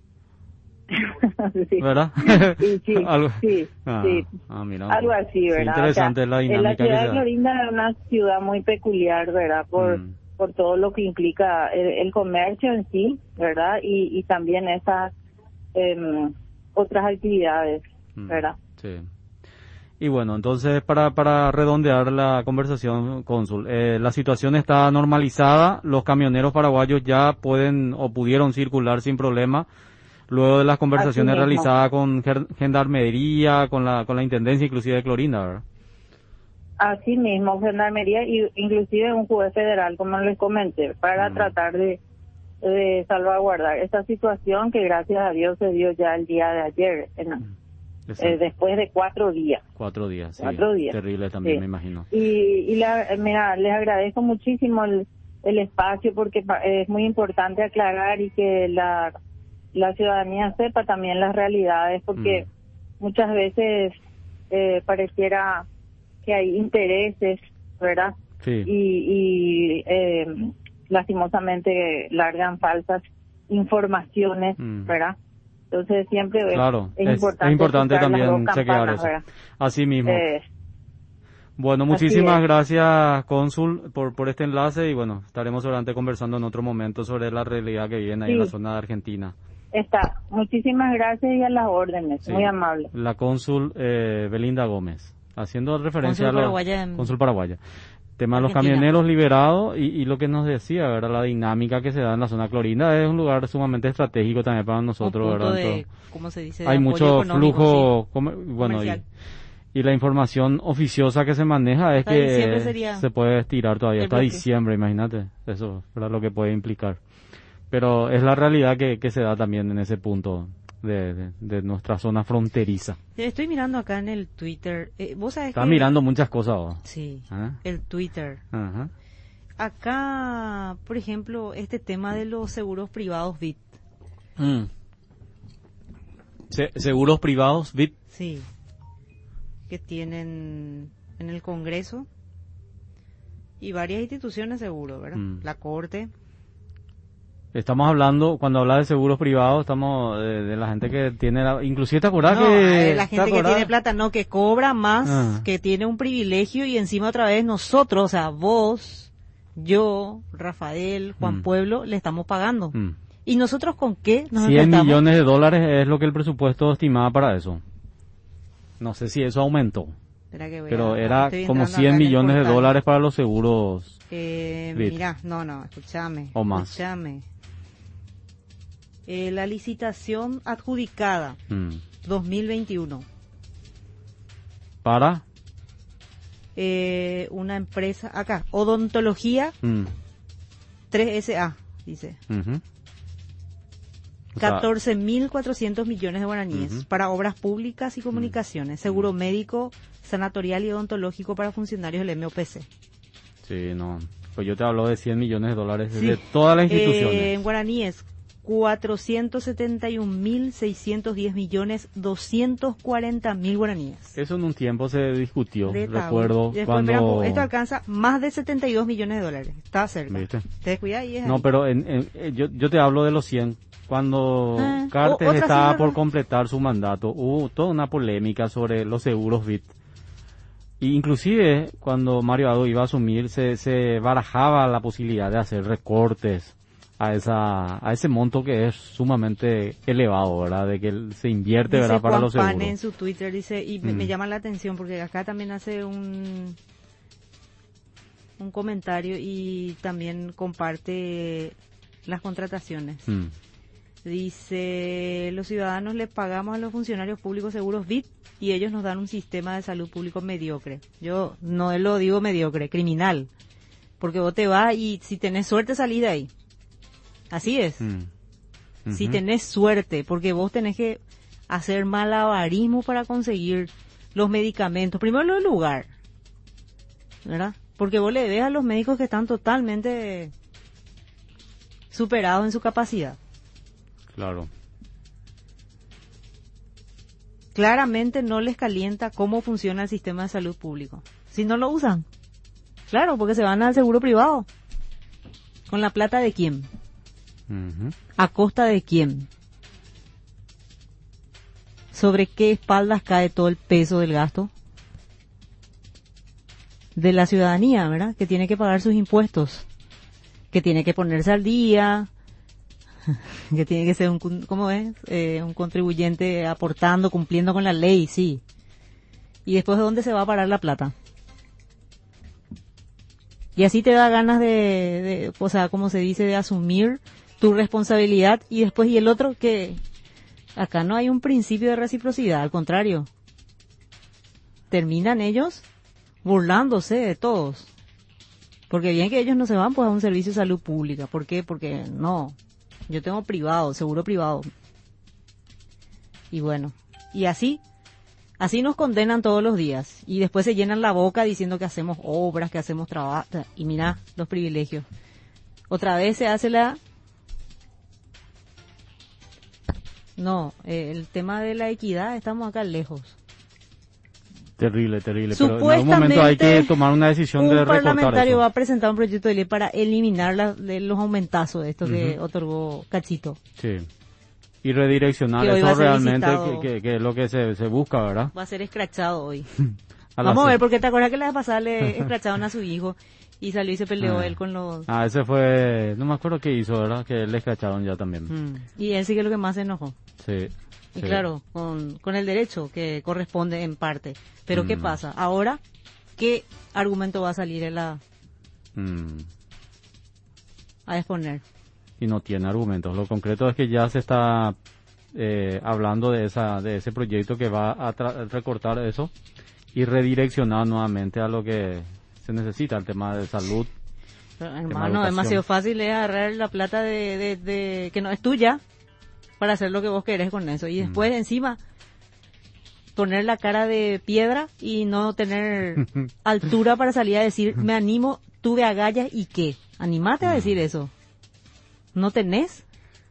Sí. ¿verdad? Sí, sí, Algo- sí, Ah, sí. ah, mira, Algo pues. así, Sí, ¿verdad? interesante O sea, la dinámica La que ciudad se de da. Clorinda es una ciudad muy peculiar, ¿verdad? Por Mm. por todo lo que implica el, el comercio en sí, ¿verdad? Y, y también esas em, otras actividades, Mm. ¿verdad? Sí. Y bueno, entonces para, para redondear la conversación, cónsul, eh, la situación está normalizada, los camioneros paraguayos ya pueden o pudieron circular sin problema luego de las conversaciones mismo. realizadas con ger- gendarmería, con la, con la intendencia inclusive de Clorinda, ¿verdad? Así mismo, Gendarmería y inclusive un juez federal, como les comenté, para Mm. tratar de, de salvaguardar esta situación que gracias a Dios se dio ya el día de ayer, en- eh, después de cuatro días. Cuatro días, sí. Cuatro días. Terrible también, Sí. me imagino. Y, y la, mira, les agradezco muchísimo el, el espacio porque pa- es muy importante aclarar y que la, la ciudadanía sepa también las realidades, porque muchas veces eh, pareciera que hay intereses, ¿verdad? Sí. Y, y eh, lastimosamente largan falsas informaciones, Mm. ¿verdad? Entonces siempre es- Claro, es, es, importante, es importante escuchar las también dos chequear campanas, eso. ¿verdad? Así mismo. Eh, Bueno, Así muchísimas es. gracias, cónsul, por, por este enlace y bueno, estaremos seguramente conversando en otro momento sobre la realidad que viene ahí en la Sí. zona de Argentina. Está. Muchísimas gracias y a las órdenes. Sí. Muy amable. La cónsul eh, Belinda Gómez, haciendo referencia Cónsul a la paraguaya en- cónsul paraguaya. Tema de los Argentina. camioneros liberados y, y lo que nos decía, ¿verdad? La dinámica que se da en la zona Clorinda es un lugar sumamente estratégico también para nosotros, Un punto ¿verdad? de, Entonces, ¿cómo se dice? De hay apoyo mucho económico, flujo, sí. come- bueno, y, Comercial. y la información oficiosa que se maneja es Hasta diciembre que sería se puede estirar todavía el hasta bloque. diciembre, imagínate, eso es lo que puede implicar. Pero es la realidad que, que se da también en ese punto de, de, de nuestra zona fronteriza. Estoy mirando acá en el Twitter. Eh, ¿Vos sabés Estás que- mirando muchas cosas vos. Sí, ¿Ah? el Twitter. Ajá. Acá, por ejemplo, este tema de los seguros privados B I T. Mm. Se- seguros privados, V I P. Sí. Que tienen en el Congreso y varias instituciones seguro, ¿verdad? Mm. La Corte. Estamos hablando, cuando habla de seguros privados, estamos de, de la gente que tiene, la, inclusive te acordás No, que... eh, la ¿te gente que acordás? tiene plata, no, que cobra más, Ah. que tiene un privilegio y encima otra vez nosotros, o sea, vos, yo, Rafael, Juan Mm. Pueblo, le estamos pagando. Mm. ¿Y nosotros con qué nos cien enfrentamos? millones de dólares es lo que el presupuesto estimaba para eso. No sé si eso aumentó, Espera que voy pero a- era estoy como entrando cien acá en el millones de portal. dólares para los seguros. Eh, V I P. mira, no, no, escúchame. O más. Escúchame. Eh, la licitación adjudicada Mm. dos mil veintiuno. Para... Eh, una empresa, acá, Odontología Mm. tres S A, dice. Ujú. O sea, catorce mil cuatrocientos millones de guaraníes Ujú. para obras públicas y comunicaciones, seguro médico, sanatorial y odontológico para funcionarios del M O P C. sí, no, Pues yo te hablo de cien millones de dólares Sí. de todas las instituciones. Eh, en guaraní es cuatrocientos setenta y un mil seiscientos diez millones doscientos cuarenta mil guaraníes. Eso en un tiempo se discutió, De Tabo. recuerdo Y después, cuando... verán, esto alcanza más de setenta y dos millones de dólares. Está cerca. ¿Viste? Te descuida y es No, ahí. pero en, en- eh, yo, yo te hablo de los cien. Cuando Ah, Cartes o- otra estaba cifra, por ¿no? completar su mandato, hubo toda una polémica sobre los seguros B I T. Y inclusive cuando Mario Ado iba a asumir, se, se barajaba la posibilidad de hacer recortes a esa a ese monto que es sumamente elevado, ¿verdad? De que él se invierte, Dice ¿verdad? Para Juan los Pane seguros. en su Twitter, dice, y me, Mm. me llama la atención porque acá también hace un un comentario y también comparte las contrataciones. Mm. Dice, los ciudadanos le pagamos a los funcionarios públicos seguros B I T y ellos nos dan un sistema de salud público mediocre. Yo no lo digo mediocre, criminal. Porque vos te vas y si tenés suerte salís de ahí. Así es. Mm. Si Ujú. tenés suerte, porque vos tenés que hacer malabarismo para conseguir los medicamentos. Primero lo del lugar, ¿verdad? Porque vos le ves a los médicos que están totalmente superados en su capacidad. Claro. Claramente no les calienta cómo funciona el sistema de salud público. Si no lo usan. Claro, porque se van al seguro privado. ¿Con la plata de quién? Ujú. ¿A costa de quién? ¿Sobre qué espaldas cae todo el peso del gasto? De la ciudadanía, ¿verdad? Que tiene que pagar sus impuestos, que tiene que ponerse al día, que tiene que ser un, con- ¿cómo es? Eh, un contribuyente aportando, cumpliendo con la ley, sí. ¿Y después de dónde se va a parar la plata? Y así te da ganas de, de, o sea, como se dice, de asumir tu responsabilidad y después, ¿y el otro que acá no hay un principio de reciprocidad, al contrario. Terminan ellos burlándose de todos. Porque bien que ellos no se van pues a un servicio de salud pública. ¿Por qué? Porque no, yo tengo privado, seguro privado. Y bueno, y así, así nos condenan todos los días. Y después se llenan la boca diciendo que hacemos obras, que hacemos trabajo. Y mira los privilegios. Otra vez se hace la... No, eh, el tema de la equidad, estamos acá lejos. Terrible, terrible. Pero en algún Supuestamente, momento hay que tomar una decisión un de recortar parlamentario eso. va a presentar un proyecto de ley para eliminar la- de los aumentazos de estos que Ujú. otorgó Cachito. Sí. Y redireccionar Que hoy va a eso ser realmente, visitado. que, que- que es lo que se, se busca, ¿verdad? Va a ser escrachado hoy. A la Vamos a se- ver, porque te acuerdas que la vez pasada le escracharon a su hijo y salió y se peleó Ah. él con los... Ah, ese fue, no me acuerdo qué hizo, ¿verdad? Que le escracharon ya también. Mm. Y él sí que es lo que más se enojó. Sí. Y sí. claro, con, con el derecho que corresponde en parte. Pero ¿qué Mm. pasa? Ahora, ¿qué argumento va a salir él a, Mm. a exponer? Y no tiene argumentos. Lo concreto es que ya se está eh, hablando de esa de ese proyecto que va a tra- recortar eso y redireccionar nuevamente a lo que se necesita, el tema de salud. Pero, tema de hermano, educación. demasiado fácil es agarrar la plata de, de, de- que no es tuya para hacer lo que vos querés con eso. Y después, encima, poner la cara de piedra y no tener altura para salir a decir, me animo, tuve agallas y qué. Animate a decir eso. ¿No tenés?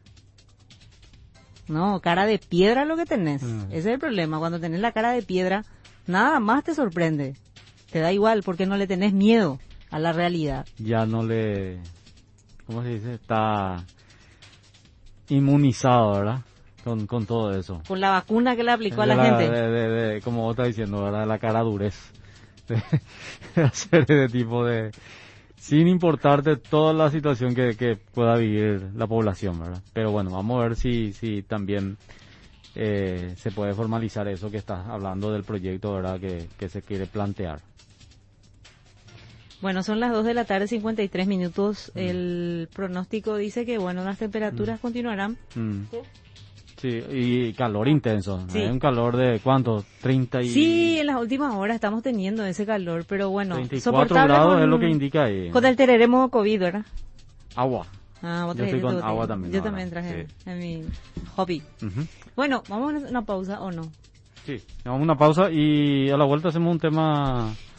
No, cara de piedra es lo que tenés. Ese es el problema. Cuando tenés la cara de piedra, nada más te sorprende. Te da igual porque no le tenés miedo a la realidad. Ya no le, ¿cómo se dice? Está inmunizado, ¿verdad? Con, con todo eso. Con la vacuna que le aplicó a De la, gente. de- de- de- como vos estás diciendo, ¿verdad? La cara durez. De, de hacer ese tipo de... Sin importarte toda la situación que, que pueda vivir la población, ¿verdad? Pero bueno, vamos a ver si, si también eh, se puede formalizar eso que estás hablando del proyecto, ¿verdad? Que, que se quiere plantear. Bueno, son las dos de la tarde, cincuenta y tres minutos. El pronóstico dice que, bueno, las temperaturas continuarán. Mm. Sí, y calor intenso. Sí. Hay un calor de, ¿cuánto? treinta y... Sí, en las últimas horas estamos teniendo ese calor, pero bueno, treinta y cuatro soportable grados con, es lo que indica ahí. con el tereré modo COVID, ¿verdad? Agua. Ah, vos Yo trajiste estoy con tu botella. agua también Yo ahora, también traje sí. en mi hobby. Ujú. Bueno, vamos a una pausa o no. Sí, damos una pausa y a la vuelta hacemos un tema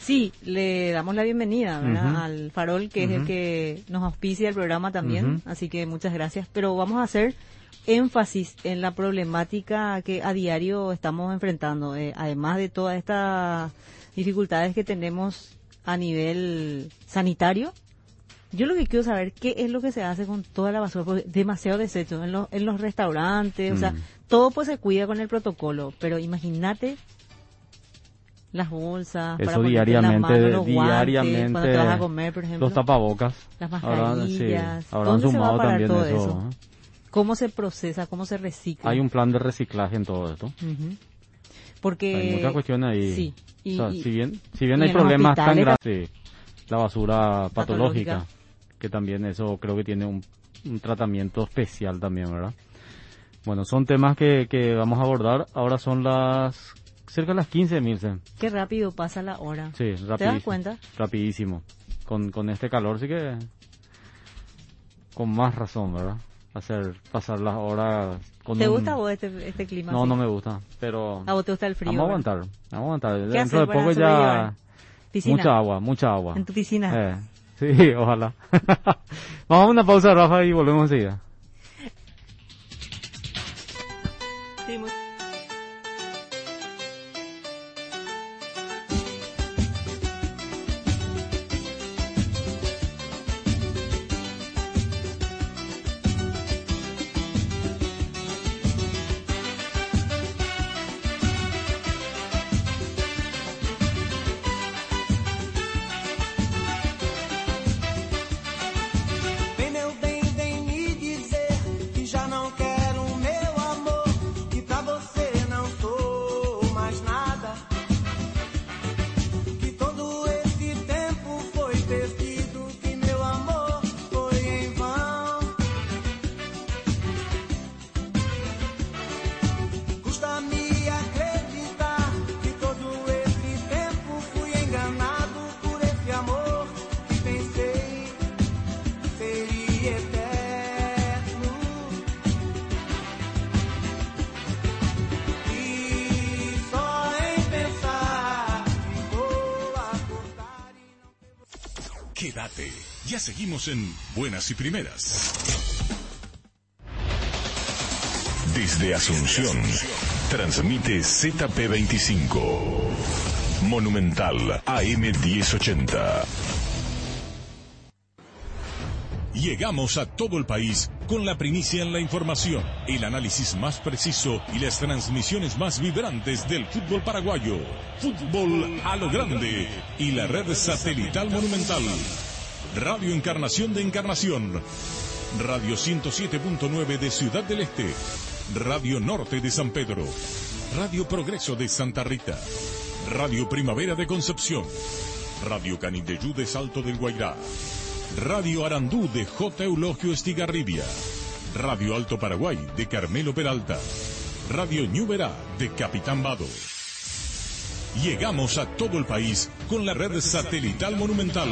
Sí, le damos la bienvenida, ¿verdad? Uh-huh. Al Farol, que uh-huh. es el que nos auspicia el programa también, uh-huh. así que muchas gracias. Pero vamos a hacer énfasis en la problemática que a diario estamos enfrentando, eh, además de todas estas dificultades que tenemos a nivel sanitario. Yo lo que quiero saber, ¿qué es lo que se hace con toda la basura? Porque demasiado desecho en, lo, en los restaurantes, mm. o sea, todo pues se cuida con el protocolo, pero imagínate las bolsas, eso para diariamente, las manos, los diariamente, guantes, cuando te vas a comer, por ejemplo. Los tapabocas. Las mascarillas. Ahora, sí, habrán sumado también todo eso. eso? ¿Cómo se procesa? ¿Cómo se recicla? Hay un plan de reciclaje en todo esto. Uh-huh. Porque... Hay muchas cuestiones ahí. Sí. Y, o sea, y, si bien, si bien hay problemas tan grandes, sí, la basura patológica, patológica, que también eso creo que tiene un, un tratamiento especial también, ¿verdad? Bueno, son temas que, que vamos a abordar. Ahora son las cerca de las quince, Milsen. Qué rápido pasa la hora. Sí, rapidísimo. ¿Te das cuenta? Rapidísimo. Con, con este calor sí que con más razón, ¿verdad? Hacer pasar las horas con ¿Te un... gusta a vos este, este clima? No, así? no me gusta, pero... ¿A vos te gusta el frío? Vamos a aguantar, vamos a aguantar. ¿Qué Dentro de poco ya... ¿Piscina? Mucha agua, mucha agua. ¿En tu piscina? Eh, sí, ojalá. Vamos a una pausa, Rafa, y volvemos enseguida. Sí, muy... Quédate, ya seguimos en Buenas y Primeras. Desde Asunción, transmite Z P veinticinco, Monumental A M diez ochenta. Llegamos a todo el país con la primicia en la información, el análisis más preciso y las transmisiones más vibrantes del fútbol paraguayo. Fútbol a lo grande y la red satelital Monumental. Radio Encarnación de Encarnación. Radio ciento siete punto nueve de Ciudad del Este. Radio Norte de San Pedro. Radio Progreso de Santa Rita. Radio Primavera de Concepción. Radio Canindeyú de Salto del Guairá. Radio Arandú de J. Eulogio Estigarribia. Radio Alto Paraguay de Carmelo Peralta. Radio Ñuberá de Capitán Vado. Llegamos a todo el país con la red satelital Monumental.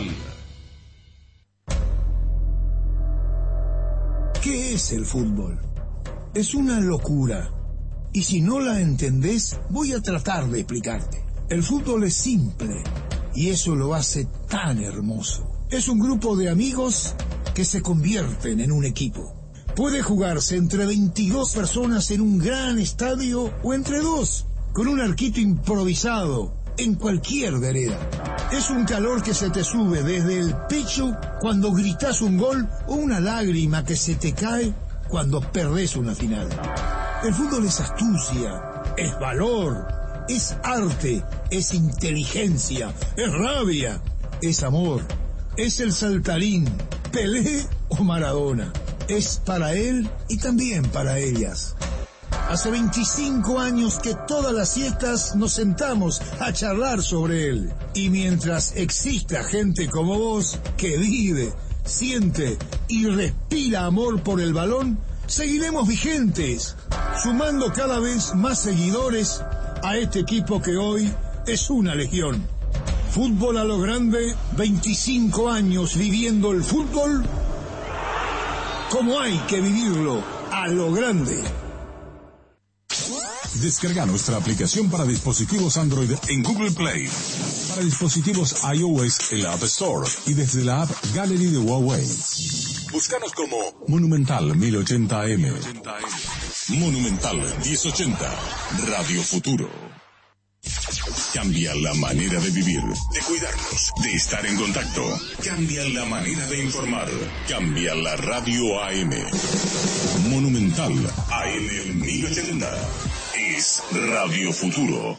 ¿Qué es el fútbol? Es una locura. Y si no la entendés, voy a tratar de explicarte. El fútbol es simple y eso lo hace tan hermoso. Es un grupo de amigos que se convierten en un equipo. Puede jugarse entre veintidós personas en un gran estadio o entre dos, con un arquito improvisado en cualquier vereda. Es un calor que se te sube desde el pecho cuando gritas un gol o una lágrima que se te cae cuando perdés una final. El fútbol es astucia, es valor, es arte, es inteligencia, es rabia, es amor. Es el saltarín, Pelé o Maradona. Es para él y también para ellas. Hace veinticinco años que todas las siestas nos sentamos a charlar sobre él. Y mientras exista gente como vos que vive, siente y respira amor por el balón, seguiremos vigentes, sumando cada vez más seguidores a este equipo que hoy es una legión. Fútbol a lo grande, veinticinco años viviendo el fútbol como hay que vivirlo, a lo grande. Descarga nuestra aplicación para dispositivos Android en Google Play. Para dispositivos iOS en la App Store y desde la App Gallery de Huawei. Búscanos como Monumental mil ochenta A M. Monumental mil ochenta. Radio Futuro. Cambia la manera de vivir, de cuidarnos, de estar en contacto. Cambia la manera de informar. Cambia la radio A M. Monumental A M mil ochenta. Es Radio Futuro.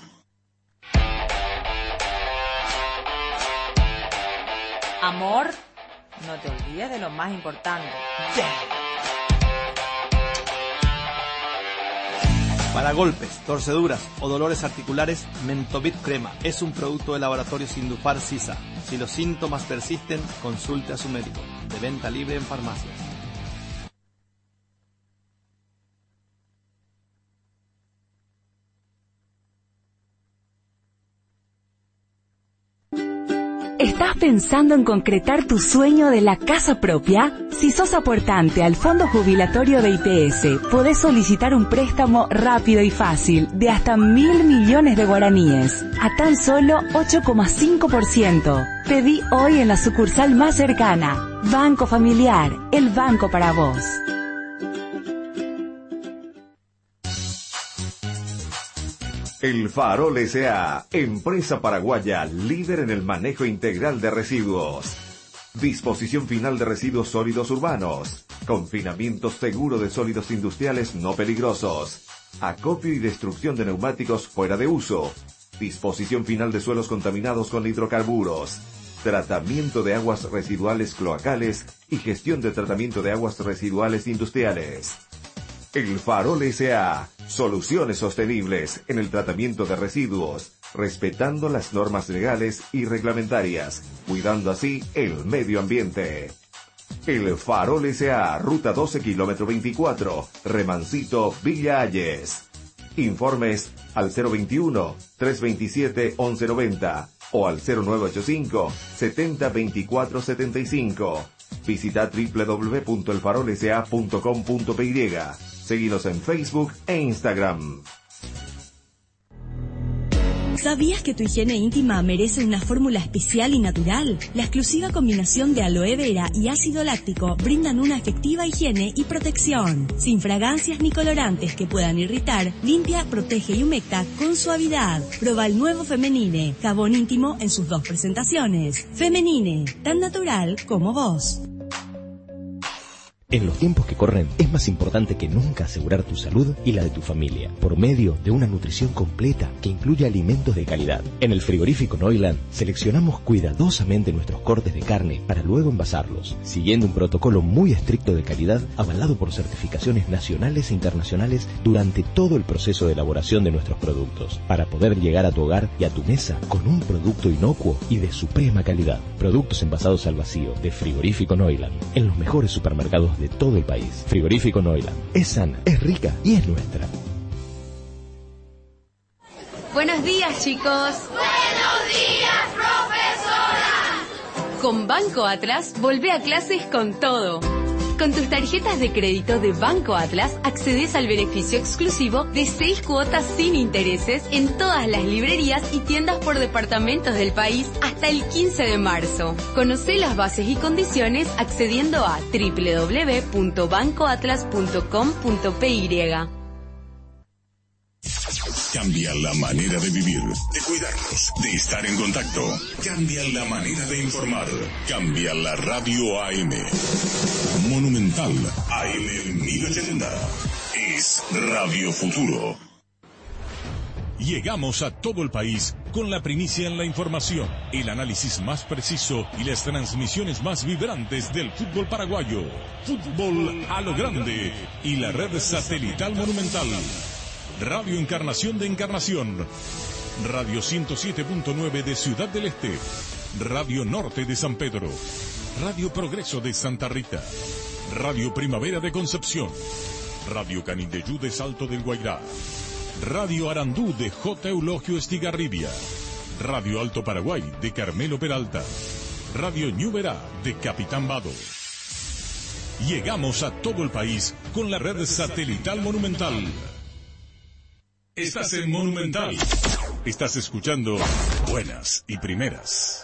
Amor, no te olvides de lo más importante. Para golpes, torceduras o dolores articulares, Mentobit Crema es un producto de Laboratorios Indufar Sisa. Si los síntomas persisten, consulte a su médico. De venta libre en farmacias. ¿Estás pensando en concretar tu sueño de la casa propia? Si sos aportante al Fondo Jubilatorio de I P S, podés solicitar un préstamo rápido y fácil de hasta mil millones de guaraníes, a tan solo ocho coma cinco por ciento. Pedí hoy en la sucursal más cercana. Banco Familiar, el banco para vos. El Farol S A, empresa paraguaya líder en el manejo integral de residuos. Disposición final de residuos sólidos urbanos. Confinamiento seguro de sólidos industriales no peligrosos. Acopio y destrucción de neumáticos fuera de uso. Disposición final de suelos contaminados con hidrocarburos. Tratamiento de aguas residuales cloacales y gestión de tratamiento de aguas residuales industriales. El Farol S A, soluciones sostenibles en el tratamiento de residuos, respetando las normas legales y reglamentarias, cuidando así el medio ambiente. El Farol S A, ruta doce, kilómetro veinticuatro, Remancito, Villa Ayes. Informes al cero veintiuno, trescientos veintisiete, once noventa o al cero nueve ochenta y cinco, setenta, veinticuatro setenta y cinco. Visita doble u doble u doble u punto el farol s a punto com punto p y. Seguinos en Facebook e Instagram. ¿Sabías que tu higiene íntima merece una fórmula especial y natural? La exclusiva combinación de aloe vera y ácido láctico brindan una efectiva higiene y protección. Sin fragancias ni colorantes que puedan irritar, limpia, protege y humecta con suavidad. Proba el nuevo Femenine, jabón íntimo en sus dos presentaciones. Femenine, tan natural como vos. En los tiempos que corren, es más importante que nunca asegurar tu salud y la de tu familia, por medio de una nutrición completa que incluya alimentos de calidad. En el frigorífico Neuland, seleccionamos cuidadosamente nuestros cortes de carne para luego envasarlos, siguiendo un protocolo muy estricto de calidad, avalado por certificaciones nacionales e internacionales durante todo el proceso de elaboración de nuestros productos, para poder llegar a tu hogar y a tu mesa con un producto inocuo y de suprema calidad. Productos envasados al vacío de frigorífico Neuland, en los mejores supermercados de todo el país. Frigorífico Neuland. Es sana, es rica y es nuestra. Buenos días, chicos. Buenos días, profesora. Con Banco Atlas, volvé a clases con todo. Con tus tarjetas de crédito de Banco Atlas, accedes al beneficio exclusivo de seis cuotas sin intereses en todas las librerías y tiendas por departamentos del país hasta el quince de marzo. Conocé las bases y condiciones accediendo a doble u doble u doble u punto banco atlas punto com punto p y. Cambia la manera de vivir, de cuidarnos, de estar en contacto. Cambia la manera de informar. Cambia la radio A M. Monumental A M mil ochenta. Es Radio Futuro. Llegamos a todo el país con la primicia en la información, el análisis más preciso y las transmisiones más vibrantes del fútbol paraguayo. Fútbol a lo grande y la red satelital Monumental. Radio Encarnación de Encarnación, Radio ciento siete punto nueve de Ciudad del Este, Radio Norte de San Pedro, Radio Progreso de Santa Rita, Radio Primavera de Concepción, Radio Canindeyú de Salto del Guairá, Radio Arandú de J. Eulogio Estigarribia, Radio Alto Paraguay de Carmelo Peralta, Radio Ñuberá de Capitán Vado. Llegamos a todo el país con la red satelital Monumental. Estás en Monumental. Estás escuchando Buenas y Primeras.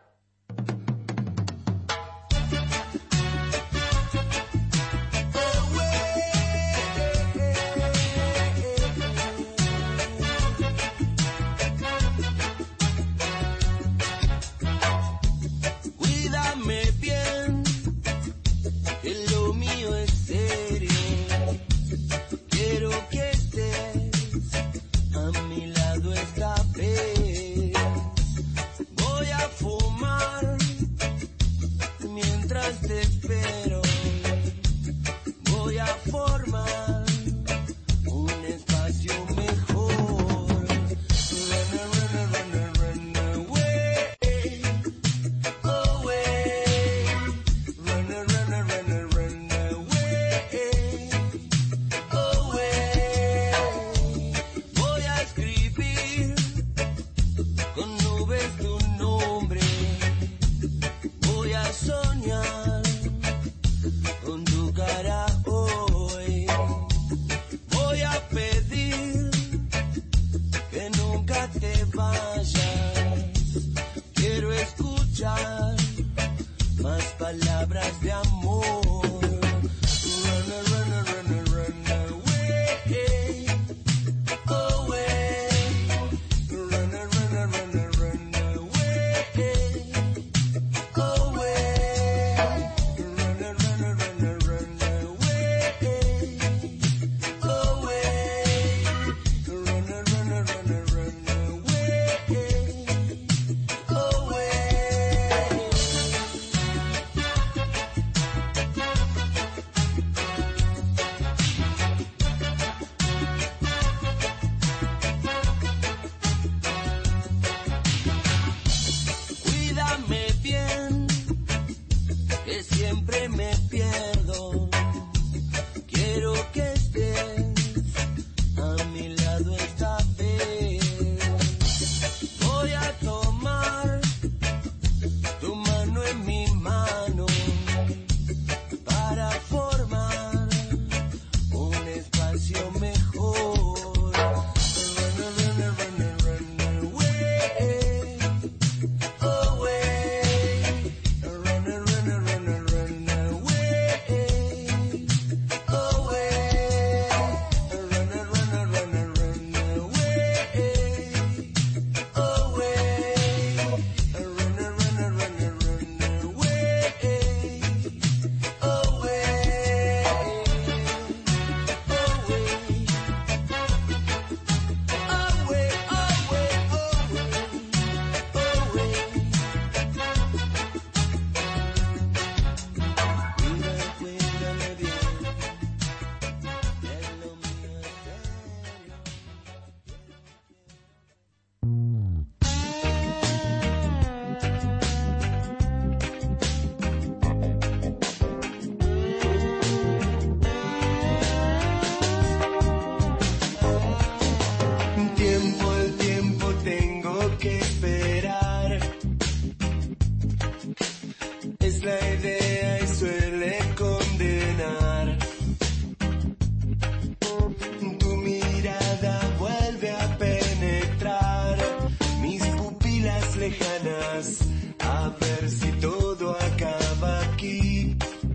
A ver si todo acaba aquí.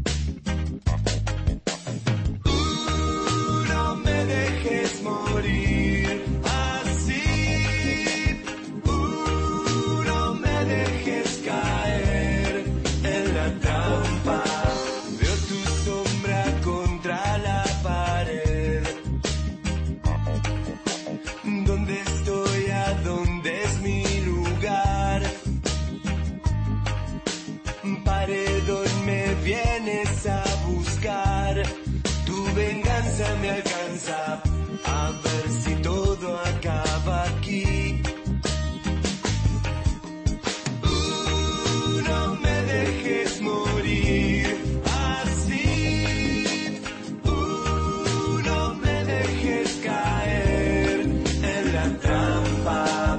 Uh, no me dejes morir así. Uh, no me dejes caer en la trampa. Veo tu sombra contra la pared. ¿Dónde estoy? ¿A dónde es mi lugar? Paredón, me vienes a buscar. Tu venganza me alcanza. A ver si todo acaba aquí. Uh, no me dejes morir así. Uh, no me dejes caer en la trampa.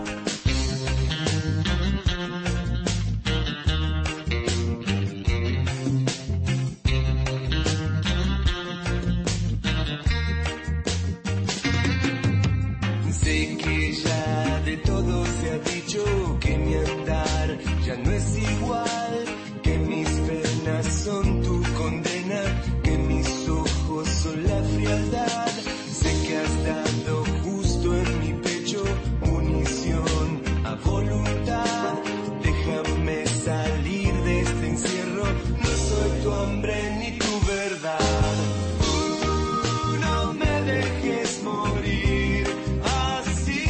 Sé que ya de todo se ha dicho, que mi andar ya no es igual, que mis penas son tu condena, que mis ojos son la frialdad. Sé que has dado justo en mi pecho munición a voluntad. Déjame salir de este encierro, no soy tu hambre ni tu verdad. Uh, no me dejes morir así.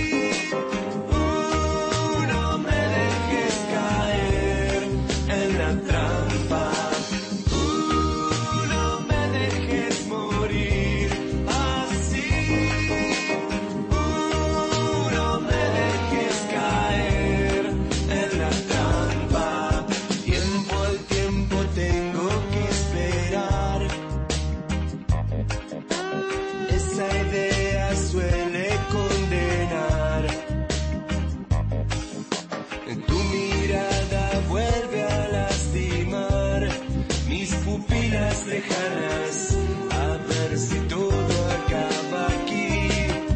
Uh, no me dejes caer en la trampa. Uh, no me dejes morir así. Uh, no me dejes caer en la trampa. Tiempo al tiempo tengo que esperar. Esa idea suele condenar. Tu mirada vuelve a lastimar mis pupilas lejanas. A ver si todo acaba aquí.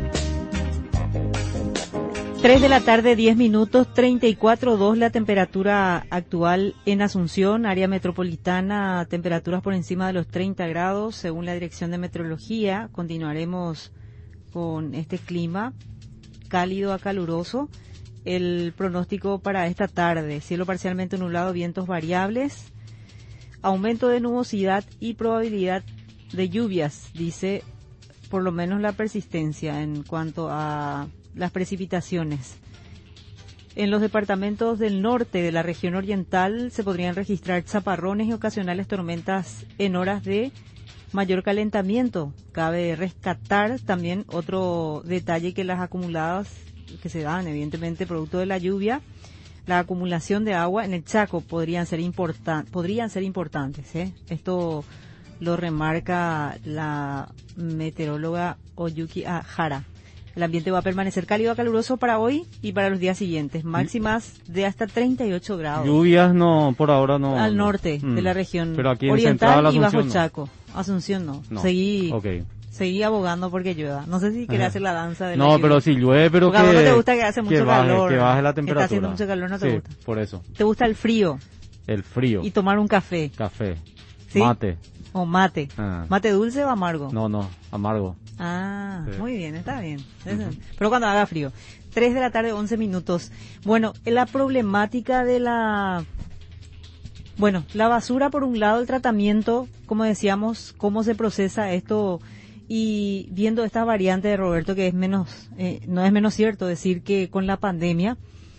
tres de la tarde, diez minutos, treinta y cuatro grados dos la temperatura actual en Asunción, área metropolitana, temperaturas por encima de los treinta grados, según la Dirección de Meteorología. Continuaremos con este clima cálido a caluroso. El pronóstico para esta tarde: cielo parcialmente nublado, vientos variables, aumento de nubosidad y probabilidad de lluvias, dice por lo menos la persistencia en cuanto a las precipitaciones. En los departamentos del norte de la región oriental se podrían registrar chaparrones y ocasionales tormentas en horas de mayor calentamiento. Cabe rescatar también otro detalle, que las acumuladas que se dan, evidentemente producto de la lluvia, la acumulación de agua en el Chaco podrían ser importan, podrían ser importantes, ¿eh? Esto lo remarca la meteoróloga Oyuki Hara. El ambiente va a permanecer cálido a caluroso para hoy y para los días siguientes, máximas de hasta treinta y ocho grados. Lluvias no, por ahora no. Al norte mm. de la región Pero aquí en oriental Central, y bajo Asunción, Chaco. Asunción no. No. Seguí, okay. seguí abogando porque llueva. No sé si querés hacer la danza de la No, lluvia. pero si llueve, pero porque que... a vos no te gusta que hace mucho que baje, calor. Que baje la temperatura. Está haciendo mucho calor, no te sí, gusta. por eso. ¿Te gusta el frío? El frío. Y tomar un café. Café. ¿Sí? Mate. O mate. Ah. ¿Mate dulce o amargo? No, no, amargo. Ah, sí. Muy bien, está bien. Uh-huh. Pero cuando haga frío. tres de la tarde, once minutos. Bueno, la problemática de la... Bueno, la basura por un lado, el tratamiento, como decíamos, cómo se procesa esto, y viendo esta variante de Roberto, que es menos, eh, no es menos cierto decir que con la pandemia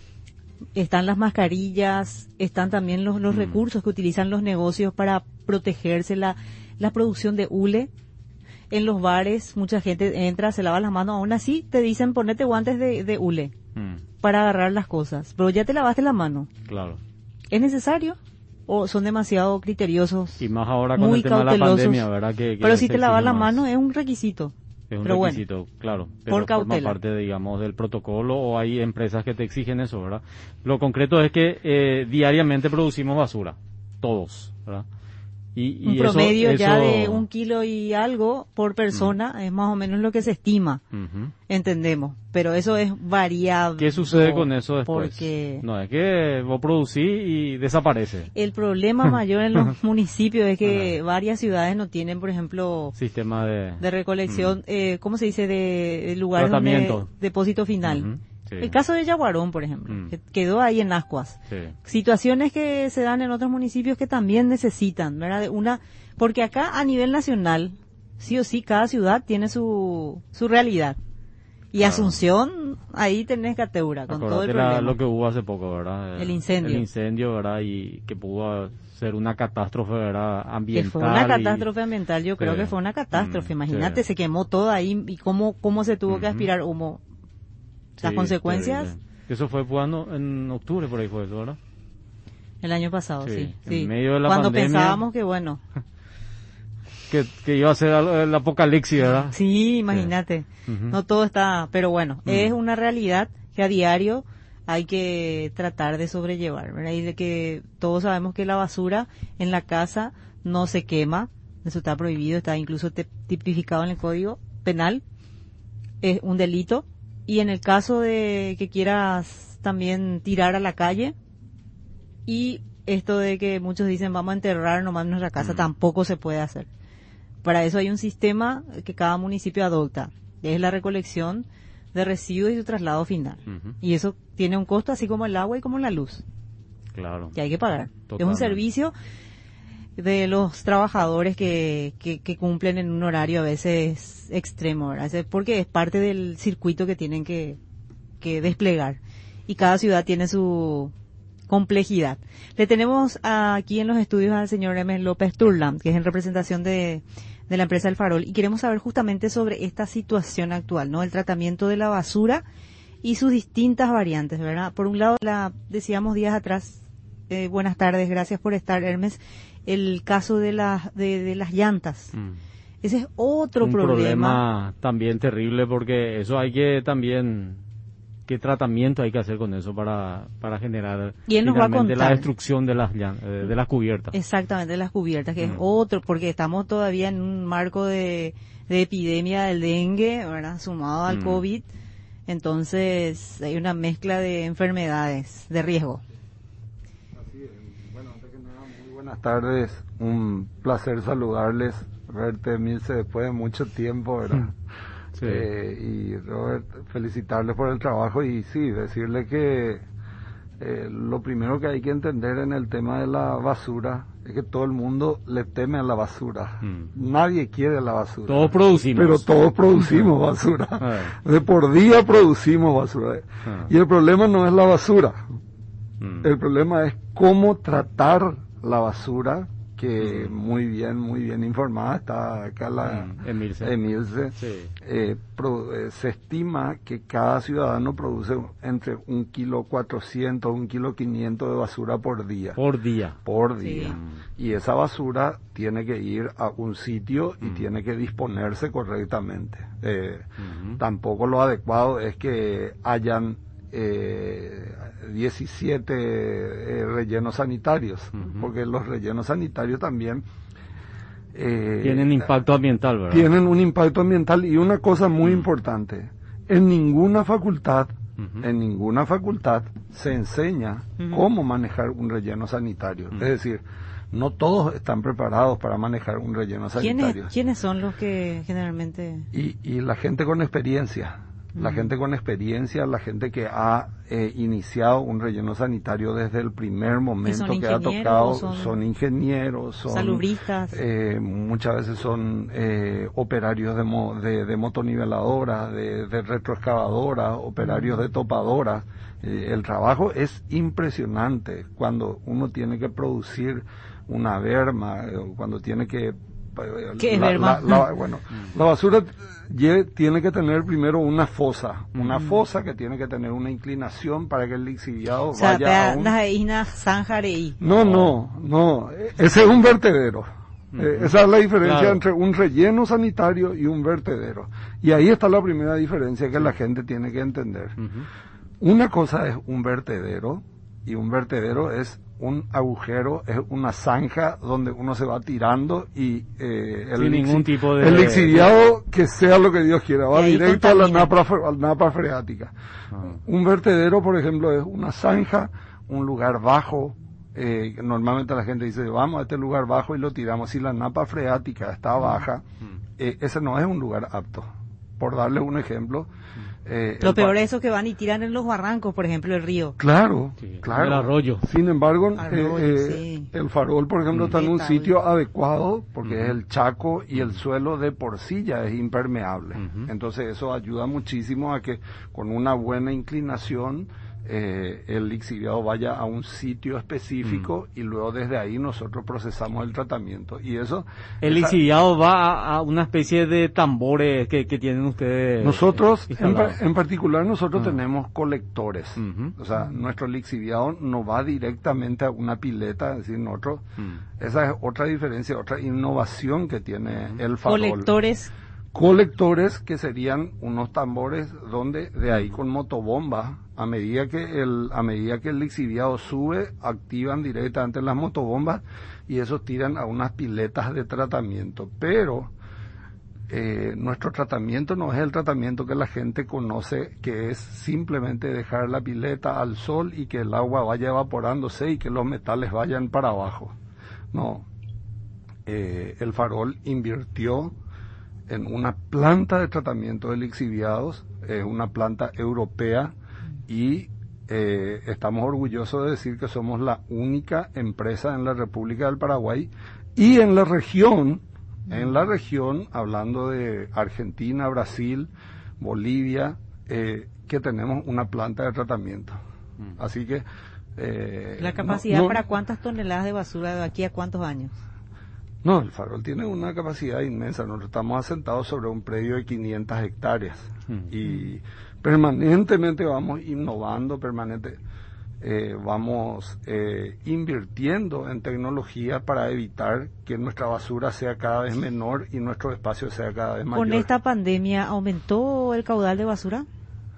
están las mascarillas, están también los, los mm. recursos que utilizan los negocios para protegerse, la, la producción de hule. En los bares mucha gente entra, se lava las manos, aún así te dicen ponete guantes de, de hule mm. para agarrar las cosas, pero ya te lavaste la mano. Claro. ¿Es necesario? ¿O son demasiado criteriosos? Y más ahora con muy el tema cautelosos. de la pandemia, ¿verdad? Que, que pero si te lavas la más. mano es un requisito. Es un pero requisito, bueno, claro. Pero por cautela. Forma parte, digamos, del protocolo, o hay empresas que te exigen eso, ¿verdad? Lo concreto es que eh, diariamente producimos basura. Todos, ¿verdad? Y, y un promedio eso, ya eso... de un kilo y algo por persona mm. es más o menos lo que se estima, uh-huh. entendemos, pero eso es variable. ¿Qué sucede con eso después? Porque no, es que vos producís y desaparece. El problema mayor en los municipios es que uh-huh. varias ciudades no tienen, por ejemplo, sistema de, de recolección, uh-huh. eh, ¿cómo se dice? De, de lugares donde depósito final. Uh-huh. Sí. El caso de Yaguarón, por ejemplo, mm. que quedó ahí en Ascuas. Sí. Situaciones que se dan en otros municipios que también necesitan, ¿verdad? De una, porque acá a nivel nacional, sí o sí, cada ciudad tiene su, su realidad. Y claro. Asunción, ahí tenés Cateura, con Acordate todo el problema. Lo que hubo hace poco, ¿verdad? El incendio. El incendio, ¿verdad? Y que pudo ser una catástrofe, ¿verdad? Ambiental. Que fue una catástrofe y... ambiental, yo creo sí. que fue una catástrofe. Mm, Imagínate, sí. se quemó todo ahí y cómo, cómo se tuvo mm-hmm. que aspirar humo. Las sí, consecuencias. Terrible. Eso fue cuando en octubre por ahí fue eso, ¿verdad? El año pasado, sí. sí, en sí. medio de la cuando pandemia, pensábamos que bueno. que, que iba a ser el apocalipsis, ¿verdad? Sí, imagínate. Sí. Uh-huh. No todo está, pero bueno, uh-huh. es una realidad que a diario hay que tratar de sobrellevar, ¿verdad? Y de que todos sabemos que la basura en la casa no se quema, eso está prohibido, está incluso tipificado en el Código Penal, es un delito. y en el caso de que quieras también tirar a la calle, y esto de que muchos dicen vamos a enterrar nomás en nuestra casa, mm. tampoco se puede hacer. Para eso hay un sistema que cada municipio adopta, que es la recolección de residuos y su traslado final. Uh-huh. Y eso tiene un costo así como el agua y como la luz. Claro. Que hay que pagar. Totalmente. Es un servicio de los trabajadores que, que, que cumplen en un horario a veces extremo, ¿verdad? Porque es parte del circuito que tienen que, que desplegar. Y cada ciudad tiene su complejidad. Le tenemos aquí en los estudios al señor M. López Turland, que es en representación de, de la empresa El Farol, y queremos saber justamente sobre esta situación actual, ¿no? El tratamiento de la basura y sus distintas variantes, ¿verdad? Por un lado, la decíamos días atrás, eh, buenas tardes, gracias por estar, Hermes, el caso de las de, de las llantas. Mm. Ese es otro un problema. problema también terrible, porque eso hay que también, qué tratamiento hay que hacer con eso para para generar y él nos va a contar la destrucción de las de, de las cubiertas. Exactamente, de las cubiertas, que mm. es otro, porque estamos todavía en un marco de, de epidemia del dengue, ¿verdad? Sumado al mm. COVID, entonces hay una mezcla de enfermedades de riesgo. Buenas tardes, un placer saludarles, verte, Milce, después de mucho tiempo, ¿verdad? Sí. Eh, y Robert, felicitarles por el trabajo y sí, decirle que eh, lo primero que hay que entender en el tema de la basura es que todo el mundo le teme a la basura. Mm. Nadie quiere la basura. Todos producimos. Pero todos producimos basura. De por día producimos basura. Ah. Y el problema no es la basura. Mm. El problema es cómo tratar la basura, que muy bien, muy bien informada está acá la mm, Emilce. Emilce. Sí. Eh, pro, eh, se estima que cada ciudadano produce entre un kilo cuatrocientos, un kilo quinientos de basura por día. Por día. Por día. Sí. Y esa basura tiene que ir a un sitio y mm. tiene que disponerse correctamente. Eh, mm-hmm. Tampoco lo adecuado es que hayan Eh, diecisiete eh, rellenos sanitarios, uh-huh. porque los rellenos sanitarios también eh, tienen impacto ambiental, ¿verdad? Tienen un impacto ambiental y una cosa muy uh-huh. importante, en ninguna facultad, uh-huh. en ninguna facultad se enseña uh-huh. cómo manejar un relleno sanitario, uh-huh. es decir, no todos están preparados para manejar un relleno sanitario. ¿Quiénes, ¿quiénes son los que generalmente...? Y, y la gente con experiencia. La gente con experiencia, la gente que ha eh, iniciado un relleno sanitario desde el primer momento que ha tocado, son, son ingenieros, son salubristas, eh, muchas veces son eh, operarios de, mo, de, de motoniveladoras, de, de retroexcavadoras, operarios de topadoras. Eh, el trabajo es impresionante cuando uno tiene que producir una berma, eh, cuando tiene que ¿Qué es la, berma? La, la, bueno, la basura tiene que tener primero una fosa, una mm. fosa que tiene que tener una inclinación para que el lixiviado o sea, vaya a un... No, no, no, ese es un vertedero. Mm. Eh, esa es la diferencia claro. entre un relleno sanitario y un vertedero. Y ahí está la primera diferencia que sí. la gente tiene que entender. Mm-hmm. Una cosa es un vertedero y un vertedero es un agujero, es una zanja donde uno se va tirando y eh, el, Sin ningún lixi, tipo de, el lixiviado, de... que sea lo que Dios quiera, va directo a la napa, a la napa freática. Ah. Un vertedero, por ejemplo, es una zanja, un lugar bajo. Eh, normalmente la gente dice, vamos a este lugar bajo y lo tiramos. Si la napa freática está baja, mm. eh, ese no es un lugar apto. Por darle un ejemplo, Eh, Lo peor es eso que van y tiran en los barrancos, por ejemplo, el río. Claro, sí, claro. El arroyo. Sin embargo, arroyo, eh, sí. el Farol, por ejemplo, mm. está en un sitio adecuado porque mm. es el Chaco y el suelo de por sí ya es impermeable. Mm-hmm. Entonces eso ayuda muchísimo a que con una buena inclinación eh, el lixiviado vaya a un sitio específico mm. y luego desde ahí nosotros procesamos el tratamiento. Y eso... El esa... lixiviado va a, a una especie de tambores que, que tienen ustedes. Nosotros, eh, en, en particular, nosotros uh-huh. tenemos colectores. Uh-huh. O sea, nuestro lixiviado no va directamente a una pileta, es decir, nosotros... Uh-huh. Esa es otra diferencia, otra innovación que tiene uh-huh. el Farol. Colectores. Colectores que serían unos tambores donde de ahí con motobomba, a medida que el a medida que el lixiviado sube, activan directamente las motobombas y esos tiran a unas piletas de tratamiento. Pero eh, nuestro tratamiento no es el tratamiento que la gente conoce, que es simplemente dejar la pileta al sol y que el agua vaya evaporándose y que los metales vayan para abajo. No, eh, el Farol invirtió en una planta de tratamiento de lixiviados, es una planta europea, y eh, estamos orgullosos de decir que somos la única empresa en la República del Paraguay y en la región, en la región, hablando de Argentina, Brasil, Bolivia, eh, que tenemos una planta de tratamiento. Mm. Así que... Eh, ¿La capacidad no, no, para cuántas toneladas de basura de aquí a cuántos años? No, el Farol tiene una capacidad inmensa. Nosotros estamos asentados sobre un predio de quinientas hectáreas mm. y permanentemente vamos innovando, permanente, eh, vamos eh, invirtiendo en tecnología para evitar que nuestra basura sea cada vez menor y nuestro espacio sea cada vez mayor. ¿Con esta pandemia aumentó el caudal de basura?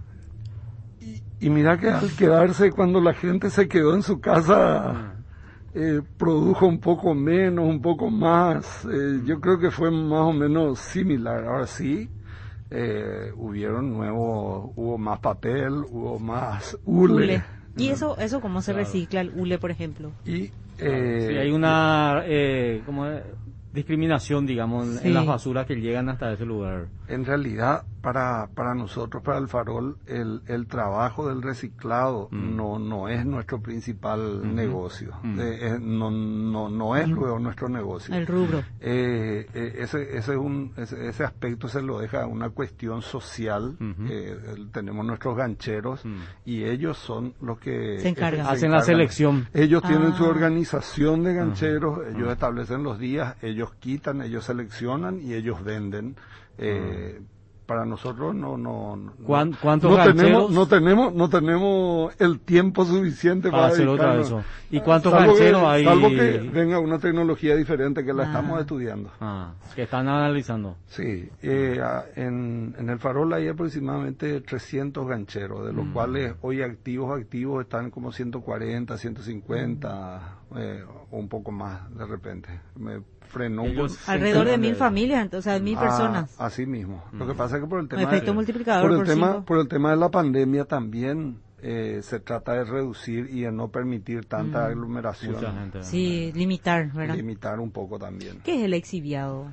Y, y mira que al quedarse, cuando la gente se quedó en su casa... Eh, produjo un poco menos, un poco más, eh, yo creo que fue más o menos similar. Ahora sí, eh, hubieron nuevos, hubo más papel, hubo más hule. hule. ¿Y eso eso cómo se claro. recicla el hule, por ejemplo? Y eh, sí, hay una eh, como discriminación, digamos, sí. en las basuras que llegan hasta ese lugar. En realidad, para para nosotros, para el Farol, el, el trabajo del reciclado mm. no no es nuestro principal mm-hmm. negocio. Mm. Eh, eh, no no no es luego nuestro negocio. El rubro. Eh, eh, ese ese es un ese, ese aspecto se lo deja a una cuestión social. Mm-hmm. eh, tenemos nuestros gancheros mm. y ellos son los que se encargan. Se Hacen encargan. La selección. Ellos ah. tienen su organización de gancheros. Uh-huh. Ellos uh-huh. establecen los días. Ellos quitan, ellos seleccionan y ellos venden. Eh, uh-huh. Para nosotros no no ¿Cuántos no tenemos no tenemos no tenemos el tiempo suficiente para, para hacer otra eso. ¿Y cuántos salvo gancheros que, hay? Salvo que venga una tecnología diferente que la ah. estamos estudiando. Ah, que están analizando. Sí, eh, en, en el Farol hay aproximadamente trescientos gancheros, de los mm. cuales hoy activos activos están como ciento cuarenta, ciento cincuenta, mm. eh, o un poco más de repente. Me frenó un poco. Alrededor de mil familias, entonces de mil ah, personas. Así mismo. Mm. Lo que pasa es que por el tema efecto de, multiplicador por el por tema cinco. por el tema de la pandemia también eh, se trata de reducir y de no permitir tanta mm. aglomeración. Mucha gente. Sí, limitar, ¿verdad? Limitar un poco también. ¿Qué es el lixiviado?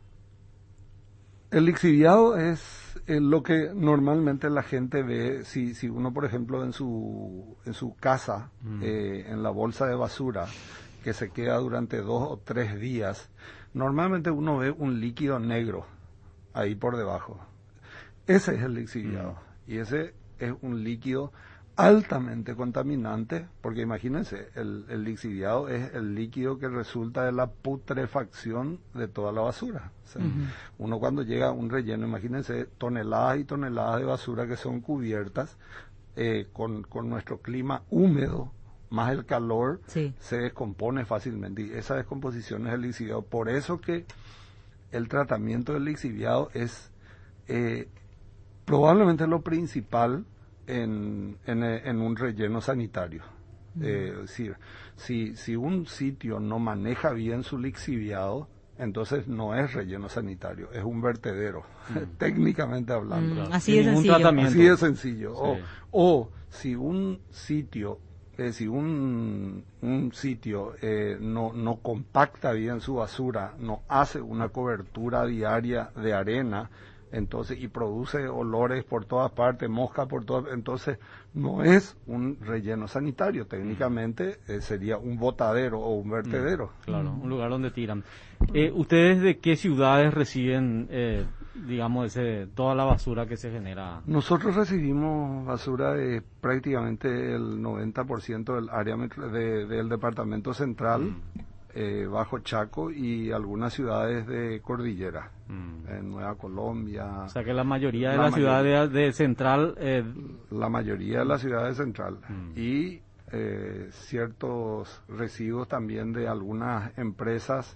El lixiviado es eh, lo que normalmente la gente ve, si si uno por ejemplo en su en su casa, mm. eh, en la bolsa de basura, que se queda durante dos o tres días, normalmente uno ve un líquido negro ahí por debajo. Ese es el lixiviado. Mm. Y ese es un líquido altamente contaminante, porque imagínense, el, el lixiviado es el líquido que resulta de la putrefacción de toda la basura. O sea, uh-huh. Uno cuando llega a un relleno, imagínense toneladas y toneladas de basura que son cubiertas eh, con, con nuestro clima húmedo, más el calor, sí. se descompone fácilmente, y esa descomposición es el lixiviado. Por eso que el tratamiento del lixiviado es eh, probablemente lo principal en, en, en un relleno sanitario. Mm. Eh, es decir, si, si un sitio no maneja bien su lixiviado, entonces no es relleno sanitario, es un vertedero, mm. técnicamente hablando. Mm, así, de sencillo. así de sencillo. Sí. O, o si un sitio Eh, si un, un sitio eh, no, no compacta bien su basura, no hace una cobertura diaria de arena, entonces y produce olores por todas partes, mosca por todas, entonces no es un relleno sanitario, técnicamente eh, sería un botadero o un vertedero. Mm, claro, un lugar donde tiran. Eh, ¿Ustedes de qué ciudades reciben, eh, digamos, ese, toda la basura que se genera? Nosotros recibimos basura de prácticamente el noventa por ciento del área de, del departamento central, mm. eh, Bajo Chaco y algunas ciudades de cordillera, mm. en Nueva Colombia. O sea que la mayoría de la las ciudades de central... Eh... La mayoría de las ciudades de central. Mm. Y eh, ciertos residuos también de algunas empresas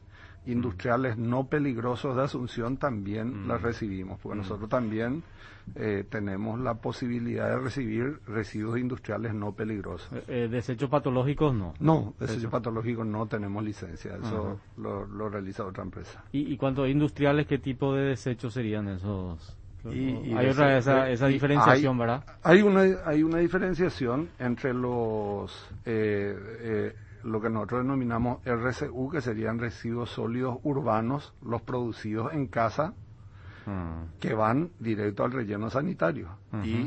industriales no peligrosos de Asunción también Mm. las recibimos, porque Mm. nosotros también eh, tenemos la posibilidad de recibir residuos industriales no peligrosos. Eh, eh, desechos patológicos no. No, desechos Eso. patológicos no tenemos licencia, eso Ajá. lo, lo realiza otra empresa. ¿Y, y cuanto a industriales, qué tipo de desechos serían esos? Y- y hay otra dese- esa, esa y diferenciación, hay- ¿verdad? Hay una, hay una diferenciación entre los, eh, eh, lo que nosotros denominamos R C U, que serían residuos sólidos urbanos, los producidos en casa, Ah. que van directo al relleno sanitario. Ujú. Y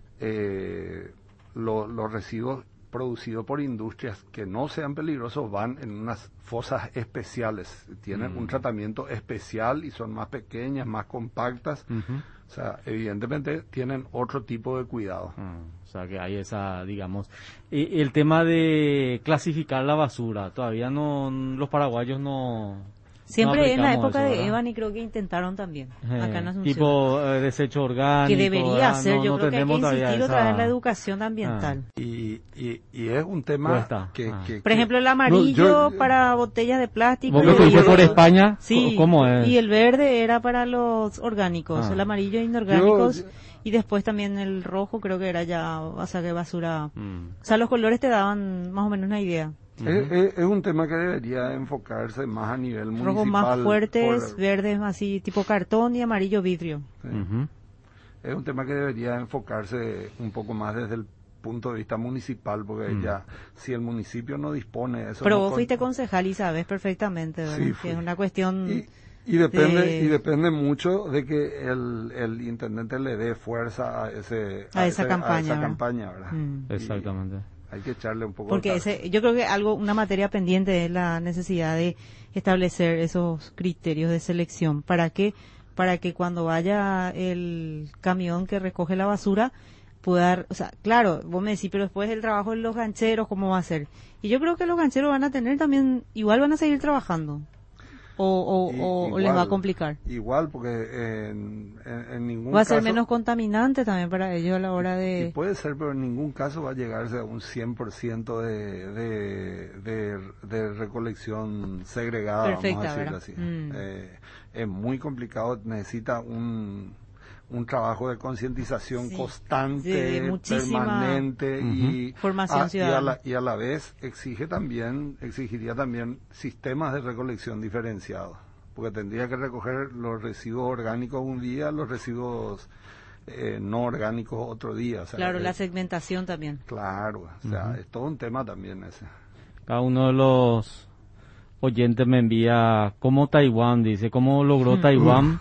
eh, lo- los residuos producidos por industrias que no sean peligrosos van en unas fosas especiales. Tienen Mm. un tratamiento especial y son más pequeñas, más compactas. Ujú. O sea, evidentemente tienen otro tipo de cuidado. Ah, o sea que hay esa, digamos. Y, y el tema de clasificar la basura, todavía no, los paraguayos no... Siempre no en la aplicamos época eso, de ¿verdad? Evan y creo que intentaron también, Eh, acá en Asunción. tipo eh, desecho orgánico. que debería ¿verdad? ser, No- yo no creo que hay que tenemos todavía insistir esa- otra vez en la educación ambiental. Y, y, y es un tema Cuesta. que, Ah. que- Por que- ejemplo, el No, amarillo yo- para botellas de plástico. ¿Vos y lo el que hice por verde- España? Sí, ¿Cómo es? y el verde era para los orgánicos, Ah. el amarillo inorgánicos, Yo- y después también el rojo creo que era ya, o sea, que basura. Mm. O sea, los colores te daban más o menos una idea. es, es- es un tema que debería enfocarse más a nivel municipal. Rojos más fuertes, por- verdes así tipo cartón y amarillo vidrio. Sí. Ujú. Es un tema que debería enfocarse un poco más desde el punto de vista municipal, porque Mm. ya, si el municipio no dispone de eso... Pero no vos con- fuiste concejal y sabes perfectamente, ¿verdad? Sí, que fui. es una cuestión... Y, y depende de- y depende mucho de que el, el intendente le dé fuerza a ese A esa ese- campaña, a esa ¿verdad? campaña, ¿verdad? Mm. Y Exactamente. hay que echarle un poco Porque de ese, yo creo que algo, una materia pendiente es la necesidad de establecer esos criterios de selección. ¿Para qué? Para que cuando vaya el camión que recoge la basura pueda, o sea, claro, vos me decís, pero después el trabajo de los gancheros, ¿cómo va a ser? Y yo creo que los gancheros van a tener también, igual van a seguir trabajando. O, o, I- o igual, les va a complicar. Igual, porque en, en- en ningún Va a ser caso... menos contaminante también para ellos a la hora Y de... puede ser, pero en ningún caso va a llegarse a un cien por ciento de, de, de, de recolección segregada, Perfecta, vamos a decirlo ¿verdad? así. Mm. Eh, es muy complicado, necesita un, un trabajo de concientización Sí, constante, de- de muchísima permanente y, formación a, y, a ciudadana. la, y a la vez exige también, exigiría también sistemas de recolección diferenciados, porque tendría que recoger los residuos orgánicos un día, los residuos eh, no orgánicos otro día. O sea, Claro, es- la segmentación también. Claro, o sea, Ujú. es todo un tema también ese. Cada uno de los oyentes me envía cómo Taiwán, dice, cómo logró Mm. Taiwán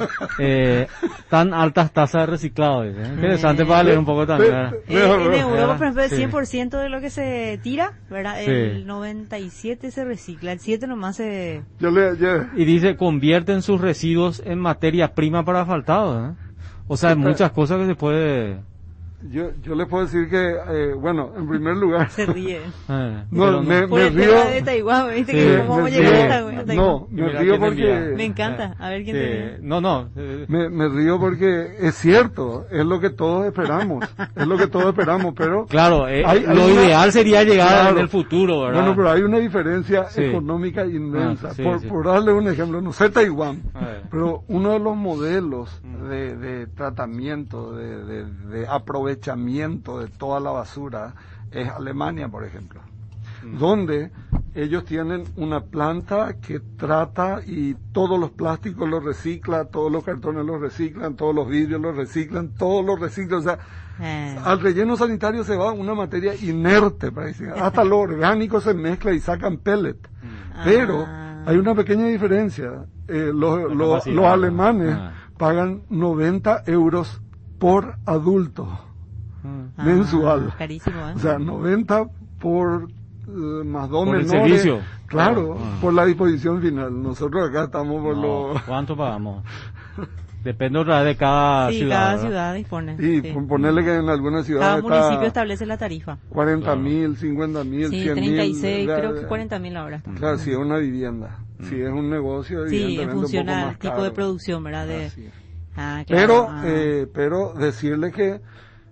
eh, tan altas tasas de reciclado. Dice. Interesante para leer un poco también. ¿verdad? Eh, en Europa, por ejemplo, el Sí. cien por ciento de lo que se tira, ¿verdad? Sí. El noventa y siete por ciento se recicla, el siete por ciento nomás se... Yo le, yo- Y dice, convierten sus residuos en materia prima para asfaltado. ¿eh? O sea, hay Sí, pero- muchas cosas que se puede... yo, yo le puedo decir que, eh, bueno, en primer lugar... Se ríe. Eh, No, pero me, Por me el río... tema de Taiwán, ¿viste? Sí, que cómo vamos a me llegar río. hasta Taiwán. No, Y me mira río quién me porque... envía. Me encanta, a ver quién Sí. te... No, no. eh, Me, me río porque es cierto, es lo que todos esperamos, es lo que todos esperamos, pero... Claro, eh, hay- hay lo una- ideal sería llegar Claro. en el futuro, ¿verdad? Bueno, pero hay una diferencia Sí. económica inmensa. Ah, sí, por, sí. por darle un ejemplo, no sé Taiwán, A ver. pero uno de los modelos Mm. de, de tratamiento, de, de- de aprovechamiento de toda la basura es Alemania, por ejemplo, Mm. donde ellos tienen una planta que trata y todos los plásticos los recicla, todos los cartones los reciclan, todos los vidrios los reciclan, todos los reciclan, o sea, Eh, al relleno sanitario se va una materia inerte, parece. Hasta lo orgánico se mezcla y sacan pellet. Pero ah, hay una pequeña diferencia. Eh, los, La los- capacidad, los ¿no? alemanes Ah. pagan noventa euros por adulto ah, mensual. Carísimo, ¿eh? O sea, noventa por eh, más dos Por el menores. servicio. Claro, Ah. por la disposición final. Nosotros acá estamos por No, lo... ¿cuánto pagamos? Depende otra vez de cada sí, ciudad. cada ¿verdad? ciudad dispone. Y sí. pon- ponerle que en algunas Cada ciudades municipio está establece la tarifa. cuarenta mil, cincuenta mil, Sí, cien mil. treinta y seis, ya- creo que cuarenta mil ahora está. Claro, si es una vivienda, si es un negocio, Sí, en evidentemente un función poco al más tipo caro. de producción, ¿verdad? De... Así es. Ah, claro. Pero, ah. eh, pero decirle que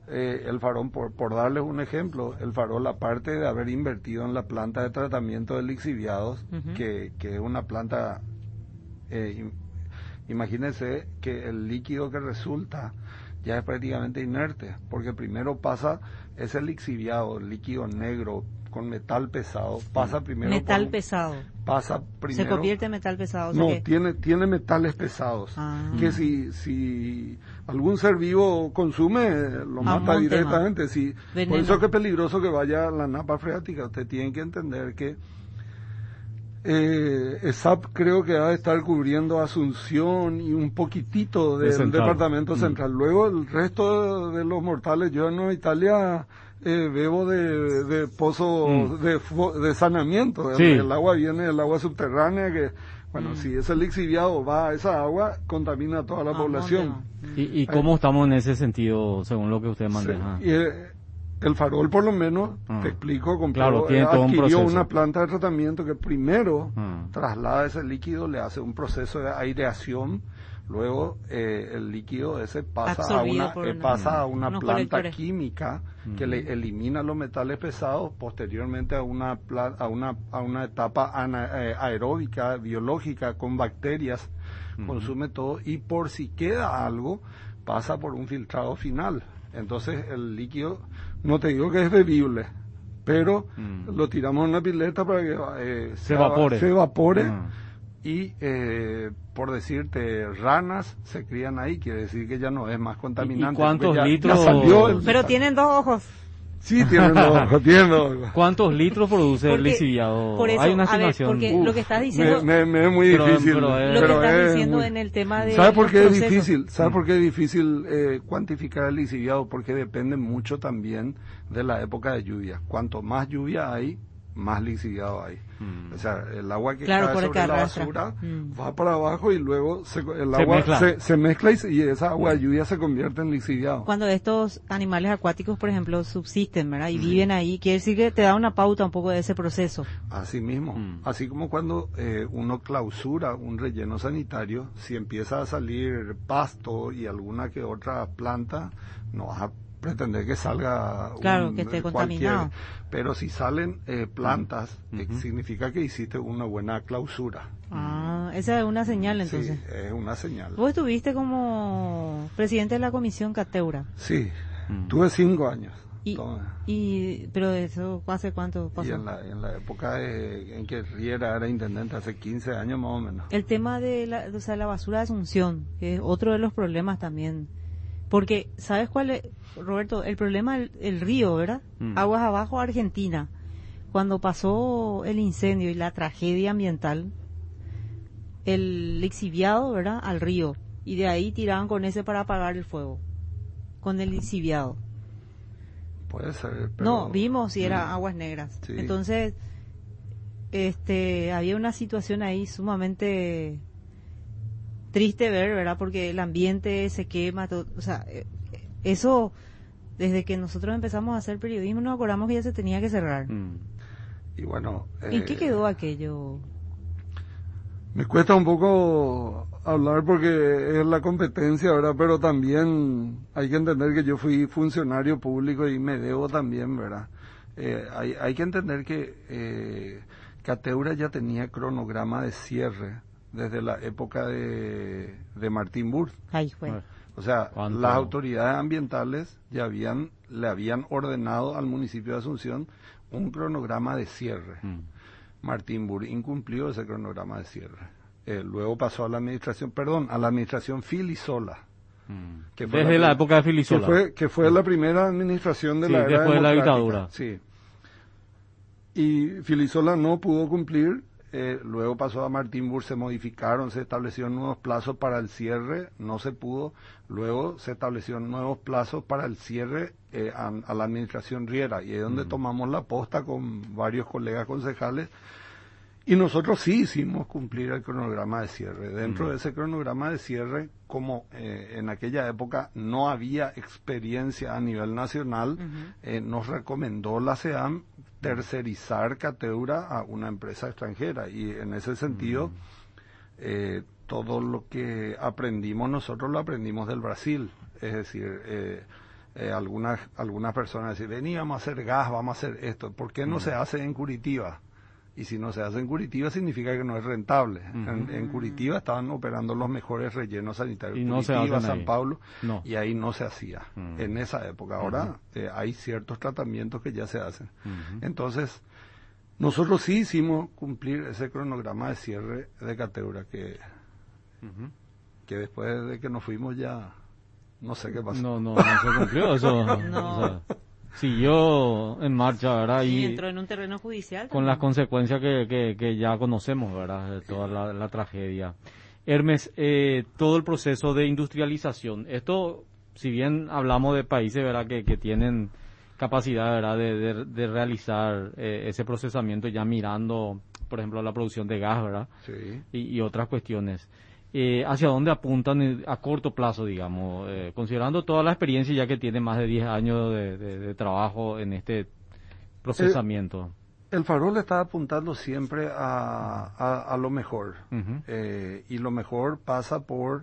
eh, el Farol, por, por darles un ejemplo, el Farol, aparte de haber invertido en la planta de tratamiento de lixiviados, uh-huh. que, que es una planta, eh, imagínense que el líquido que resulta ya es prácticamente inerte, porque primero pasa ese lixiviado, líquido negro con metal pesado, pasa primero metal por, pesado. Pasa primero. Se convierte en metal pesado. O sea no, que... tiene tiene metales pesados, ah. que si si algún ser vivo consume lo ah, mata directamente. Si, por eso es que es peligroso que vaya a la napa freática. Usted tiene que entender que Eh, ESAP creo que va a estar cubriendo Asunción y un poquitito del de departamento central. Mm. Luego el resto de, de los mortales, yo en Nueva Italia eh, bebo de, de pozo mm. de, de saneamiento. Sí. El, el agua viene del agua subterránea que, bueno, mm. si ese lixiviado va a esa agua, contamina a toda la ah, población. No, no. ¿Y, y cómo Ahí. estamos en ese sentido, según lo que usted maneja? Sí. Y, eh, el Farol, por lo menos, ah. te explico, compró, claro, tiene todo adquirió un una planta de tratamiento que primero ah. traslada ese líquido, le hace un proceso de aireación, luego eh, el líquido ese pasa Absorbido a una, eh, una pasa a una planta colectores. química mm. que le elimina los metales pesados, posteriormente a una a una a una etapa ana, eh, aeróbica, biológica, con bacterias, mm. consume todo, y por si queda algo, pasa por un filtrado final. Entonces el líquido, no te digo que es bebible, pero mm. lo tiramos en una pileta para que eh, se, se evapore, se evapore mm. y eh, por decirte, ranas se crían ahí, quiere decir que ya no es más contaminante. ¿Y cuántos ya, litros? Ya salió el, pero tienen dos ojos. Sí, tienen dos ojos, tienen dos ojos. ¿Cuántos litros produce porque, el lixiviado? Por eso, Hay una a ver, porque Uf, lo que estás diciendo... Me, me, me es muy pero, difícil. Pero es, lo pero que estás es diciendo muy, en el tema de... ¿Sabe por qué procesos? es difícil? ¿Sabe por qué es difícil eh, cuantificar el lixiviado? Porque depende mucho también de la época de lluvia. Cuanto más lluvia hay, más lixiviado hay. Mm. O sea, el agua que claro, cae sobre la basura mm. va para abajo y luego se, el se agua mezcla. Se, se mezcla y, se, y esa agua de lluvia se convierte en lixiviado. Cuando estos animales acuáticos, por ejemplo, subsisten, ¿verdad? Y mm. viven ahí, quiere decir que te da una pauta un poco de ese proceso. Así mismo. Mm. Así como cuando eh, uno clausura un relleno sanitario, si empieza a salir pasto y alguna que otra planta, no vas a pretender que salga claro, un, que esté cualquier, contaminado. Pero si salen eh, plantas, uh-huh. eh, significa que hiciste una buena clausura. Ah, esa es una señal entonces. Sí, es una señal. ¿Vos estuviste como presidente de la comisión Cateura? Sí, uh-huh. tuve cinco años. Y, y pero eso hace cuánto pasó? Y en la, en la época de, en que Riera era intendente, hace quince años más o menos. El tema de la, o sea, la basura de Asunción, que es otro de los problemas también. Porque, ¿sabes cuál es, Roberto? El problema del el río, ¿verdad? Mm. Aguas abajo, Argentina. Cuando pasó el incendio y la tragedia ambiental, el lixiviado, ¿verdad? Al río. Y de ahí tiraban con ese para apagar el fuego. Con el lixiviado. Puede ser, pero... No, vimos si era mm. aguas negras. Sí. Entonces, este, había una situación ahí sumamente... triste ver, ¿verdad? Porque el ambiente se quema, todo, o sea, eso, desde que nosotros empezamos a hacer periodismo, nos acordamos que ya se tenía que cerrar. Mm. Y bueno... ¿En eh, qué quedó aquello? Me cuesta un poco hablar porque es la competencia, ¿verdad? Pero también hay que entender que yo fui funcionario público y me debo también, ¿verdad? Eh, hay, hay que entender que eh, Cateura ya tenía cronograma de cierre desde la época de, de Martín Burr. Ahí fue. O sea, ¿cuánto? Las autoridades ambientales ya habían, le habían ordenado al municipio de Asunción un cronograma de cierre. Mm. Martín Burr incumplió ese cronograma de cierre. Eh, luego pasó a la administración, perdón, a la administración Filisola. Mm. Que fue desde la, la época de Filisola. Que fue, que fue la primera administración de sí, la era después de la dictadura. Sí. Y Filisola no pudo cumplir. Eh, luego pasó a Martín Burr, se modificaron, se establecieron nuevos plazos para el cierre, no se pudo. Luego se establecieron nuevos plazos para el cierre eh, a, a la administración Riera, y es donde mm. tomamos la posta con varios colegas concejales, y nosotros sí hicimos cumplir el cronograma de cierre. Dentro mm. de ese cronograma de cierre, como eh, en aquella época no había experiencia a nivel nacional, uh-huh. eh, nos recomendó la SEAM tercerizar Cateura a una empresa extranjera, y en ese sentido mm. eh, todo lo que aprendimos nosotros lo aprendimos del Brasil, es decir, eh, eh, algunas algunas personas decían, veníamos a hacer gas, vamos a hacer esto. ¿Por qué no mm. se hace en Curitiba? Y si no se hace en Curitiba significa que no es rentable. Uh-huh. En, en Curitiba estaban operando los mejores rellenos sanitarios. Y no Curitiba, se San ahí. Pablo, no. y ahí no se hacía uh-huh. en esa época. Ahora uh-huh. eh, hay ciertos tratamientos que ya se hacen. Uh-huh. Entonces, nosotros sí hicimos cumplir ese cronograma de cierre de Cateura que, uh-huh. que después de que nos fuimos ya no sé qué pasó. No, no, no se cumplió eso. no. O sea, siguió en marcha, ¿verdad? Y, y entró en un terreno judicial. Con también. las consecuencias que, que, que ya conocemos, ¿verdad? De toda la, la tragedia. Hermes, eh, todo el proceso de industrialización, esto, si bien hablamos de países, ¿verdad? Que, que tienen capacidad, ¿verdad? De, de, de realizar eh, ese procesamiento ya mirando, por ejemplo, la producción de gas, ¿verdad? Sí. Y, y otras cuestiones. Eh, ¿Hacia dónde apuntan a corto plazo, digamos? Eh, considerando toda la experiencia ya que tiene más de diez años de, de, de trabajo en este procesamiento. El, el Farol está apuntando siempre a, a, a lo mejor. Uh-huh. Eh, y lo mejor pasa por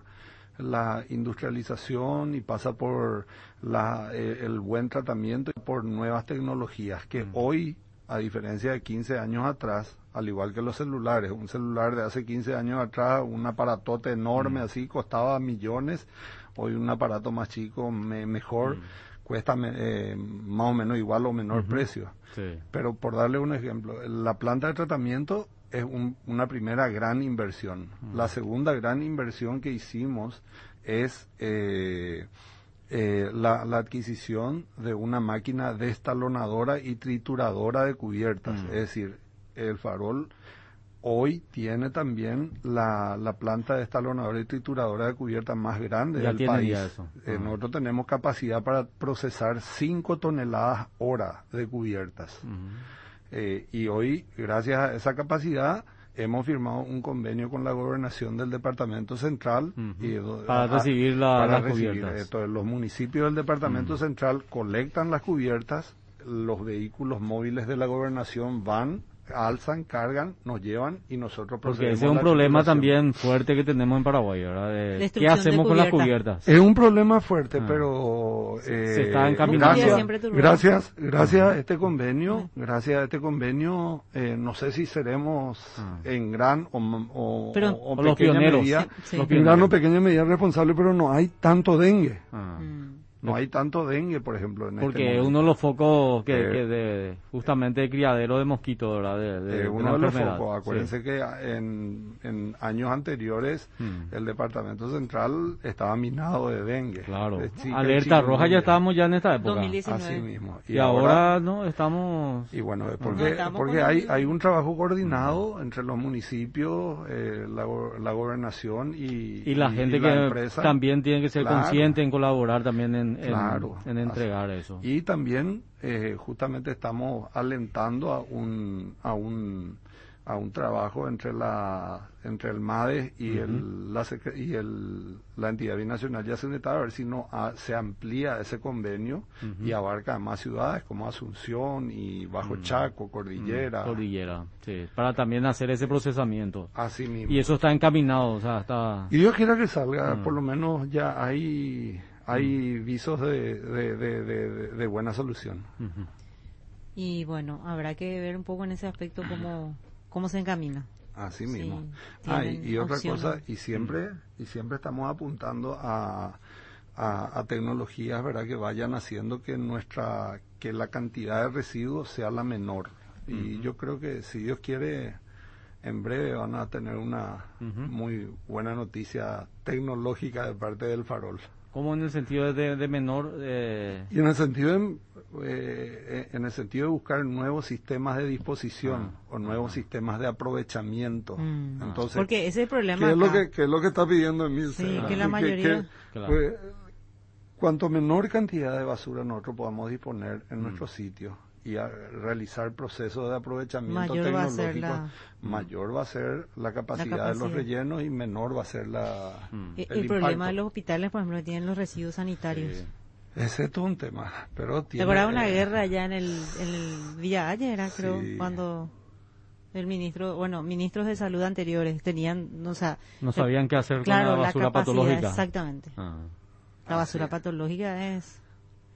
la industrialización y pasa por la, eh, el buen tratamiento y por nuevas tecnologías que uh-huh. hoy, a diferencia de quince años atrás, al igual que los celulares, un celular de hace quince años atrás, un aparatote enorme mm. así, costaba millones, hoy un aparato más chico, me, mejor, mm. cuesta eh, más o menos igual o menor uh-huh. precio. Sí. Pero por darle un ejemplo, la planta de tratamiento es un, una primera gran inversión. Mm. La segunda gran inversión que hicimos es eh, eh, la, la adquisición de una máquina destalonadora y trituradora de cubiertas, mm. es decir, el Farol hoy tiene también la, la planta destalonadora y trituradora de cubiertas más grande ya del tiene país. Ya eso. Eh, uh-huh. Nosotros tenemos capacidad para procesar cinco toneladas hora de cubiertas. Uh-huh. Eh, y hoy, gracias a esa capacidad, hemos firmado un convenio con la gobernación del departamento central uh-huh. y, para a, recibir la, para las recibir, cubiertas. Entonces, los municipios del departamento uh-huh. central colectan las cubiertas, los vehículos móviles de la gobernación van, alzan, cargan, nos llevan y nosotros procedemos. Porque ese es un problema también fuerte que tenemos en Paraguay, ¿verdad? De, ¿qué hacemos con las cubiertas? Es un problema fuerte, ah. pero eh, se está encaminando. Gracias, gracias, gracias a este convenio, gracias a este convenio, eh, no sé si seremos ah. en gran o, o, pero, o, o o pequeña medida, sí, sí. en gran o pequeña medida responsable, pero no hay tanto dengue. Ah. Mm. No hay tanto dengue, por ejemplo. En Porque este uno de los focos que, eh, que de, justamente de criadero de mosquitos, ¿verdad? De, de, eh, uno de, de los focos. Acuérdense sí. que en, en años anteriores hmm. el departamento central estaba minado de dengue. Claro. De chica, Alerta roja ya estábamos ya en esta época. dos mil diecinueve. Así mismo. Y, y ahora, ahora no estamos. Y bueno, es porque, no, porque hay, hay un trabajo coordinado hmm. entre los municipios, eh, la, la gobernación y, y la y, gente y que la empresa. También tiene que ser claro. consciente en colaborar también en, en claro. en entregar eso. Y también eh, justamente estamos alentando a un a un a un trabajo entre la entre el MADES y uh-huh. el la y el la entidad binacional ya a ver si no a, se amplía ese convenio uh-huh. y abarca más ciudades como Asunción y Bajo uh-huh. Chaco, Cordillera. Uh-huh. Cordillera, sí, para también hacer ese procesamiento. Así mismo. Y eso está encaminado, o sea, está. Y Dios quiera que salga, uh-huh. por lo menos ya hay hay visos de, de, de, de, de buena solución. Uh-huh. Y bueno, habrá que ver un poco en ese aspecto cómo, cómo se encamina. Así mismo. Sí, ah, y, y otra opciones. cosa, y siempre, y siempre estamos apuntando a, a, a tecnologías, ¿verdad?, que vayan haciendo que nuestra, que la cantidad de residuos sea la menor. Uh-huh. Y yo creo que si Dios quiere, en breve van a tener una uh-huh. muy buena noticia tecnológica de parte del Farol. ¿Cómo en el sentido de, de menor? Eh... Y en el sentido de, eh, en el sentido de buscar nuevos sistemas de disposición ah, o nuevos ah. sistemas de aprovechamiento. Mm. Entonces, porque ese es el problema. ¿Qué es lo que, qué es lo que está pidiendo en Sí, ¿verdad? Que la mayoría. Que, que, claro. pues, cuanto menor cantidad de basura nosotros podamos disponer en mm. nuestros sitios y a realizar procesos de aprovechamiento mayor tecnológico, va la... mayor va a ser la capacidad, la capacidad de los rellenos y menor va a ser la mm. el, el problema de los hospitales, por ejemplo, que tienen los residuos sanitarios. Sí. Ese es todo un tema, pero tiene... ¿Te acuerdas una eh... guerra allá en el, en el Villa Valle, era, creo, sí. cuando el ministro, bueno, ministros de salud anteriores tenían, o sea... No sabían qué hacer claro, con la basura la capacidad, patológica. Exactamente. Ah. La basura patológica es...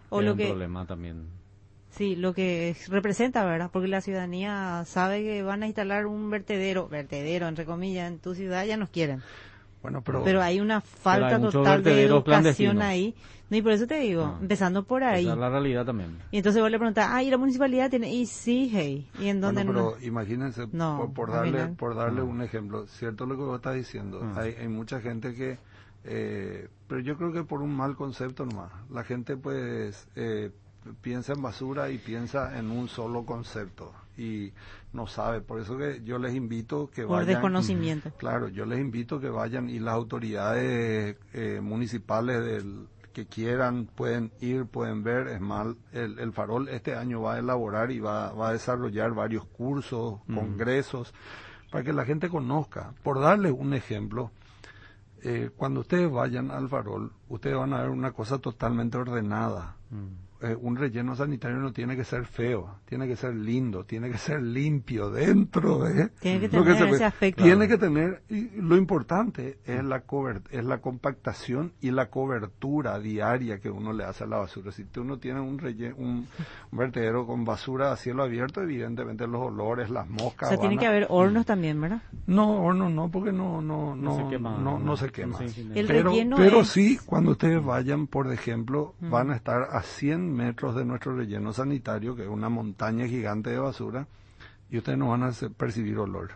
O es lo un que, problema también. Sí, lo que representa, ¿verdad? Porque la ciudadanía sabe que van a instalar un vertedero, vertedero entre comillas, en tu ciudad, ya nos quieren. Bueno, pero, pero hay una falta hay total de educación clandestinos. ahí. No, y por eso te digo, no. empezando por ahí. Esa es la realidad también. Y entonces vos le preguntás, ah, y la municipalidad tiene, y sí, hey, y en dónde bueno, no. pero imagínense, no, por, por darle, final. por darle no. un ejemplo, cierto lo que vos estás diciendo, no. hay, hay mucha gente que, eh, pero yo creo que por un mal concepto nomás, la gente pues eh, piensa en basura y piensa en un solo concepto y no sabe, por eso que yo les invito que por vayan. Por desconocimiento. Claro, yo les invito que vayan y las autoridades eh, municipales del, que quieran pueden ir, pueden ver. Es más, el, el Farol este año va a elaborar y va, va a desarrollar varios cursos, mm. congresos, para que la gente conozca. Por darles un ejemplo, eh, cuando ustedes vayan al Farol, ustedes van a ver una cosa totalmente ordenada. Mm. Eh, un relleno sanitario no tiene que ser feo, tiene que ser lindo, tiene que ser limpio dentro de... Tiene que tener que ese aspecto. Tiene que tener, y lo importante es la cobert, es la compactación y la cobertura diaria que uno le hace a la basura. Si tú no tienes un relleno, un, un vertedero con basura a cielo abierto, evidentemente los olores, las moscas... O sea, tiene a... que haber hornos también, ¿verdad? No, hornos no, porque no no no, no se quema. No, no se quema. No se el pero relleno pero es... sí, cuando ustedes vayan, por ejemplo, mm. van a estar a cien metros de nuestro relleno sanitario, que es una montaña gigante de basura, y ustedes no van a percibir olor.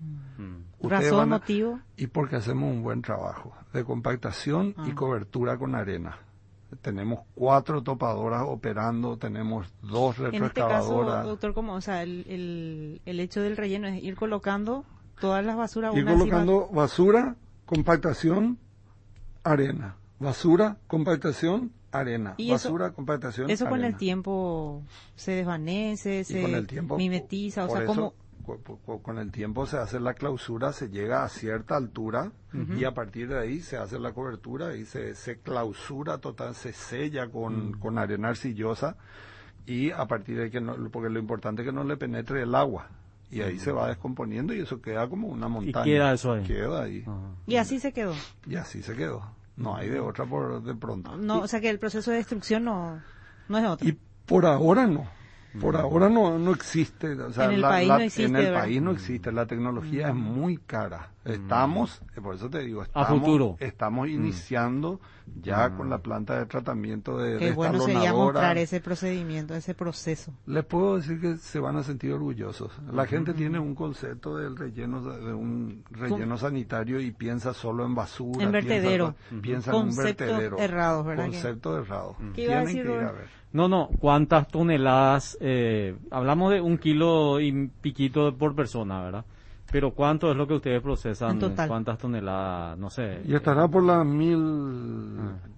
Mm. ¿Razón, a, motivo? Y porque hacemos un buen trabajo de compactación ah. y cobertura con arena. Tenemos cuatro topadoras operando, tenemos dos retroexcavadoras. En este caso, doctor, ¿cómo? O sea, el, el, el hecho del relleno es ir colocando todas las basuras. Ir una colocando encima... basura, compactación, arena. Basura, compactación, arena. ¿Y basura, eso, compactación, eso con arena. el tiempo se desvanece, se con el tiempo, mimetiza, o sea, eso, ¿cómo? Con el tiempo se hace la clausura, se llega a cierta altura uh-huh. y a partir de ahí se hace la cobertura y se, se clausura total, se sella con, uh-huh. con arena arcillosa y a partir de que no, porque lo importante es que no le penetre el agua. Y ahí uh-huh. se va descomponiendo y eso queda como una montaña. ¿Y queda eso ahí? Queda ahí. Uh-huh. Y así se quedó. Y así se quedó. No hay de otra por de pronto. No, o sea que el proceso de destrucción no, no es otro. Y por ahora no. Por ahora no no existe. O sea, en el la, país la, no existe. En el ¿verdad? país no existe. La tecnología mm. es muy cara. Estamos, por eso te digo, estamos, a futuro. estamos iniciando mm. ya mm. con la planta de tratamiento de Qué bueno sería mostrar ese procedimiento, ese proceso. Les puedo decir que se van a sentir orgullosos. La mm. gente tiene un concepto del relleno, de un relleno sanitario y piensa solo en basura. En vertedero. Piensa, piensa en un vertedero. Errados, ¿verdad? Concepto errado. ¿Qué iba a decir, que ir a ver. No, no, ¿cuántas toneladas? Eh, hablamos de un kilo y piquito por persona, ¿verdad? Pero ¿cuánto es lo que ustedes procesan? En total. ¿Cuántas toneladas? No sé. Y estará por las mil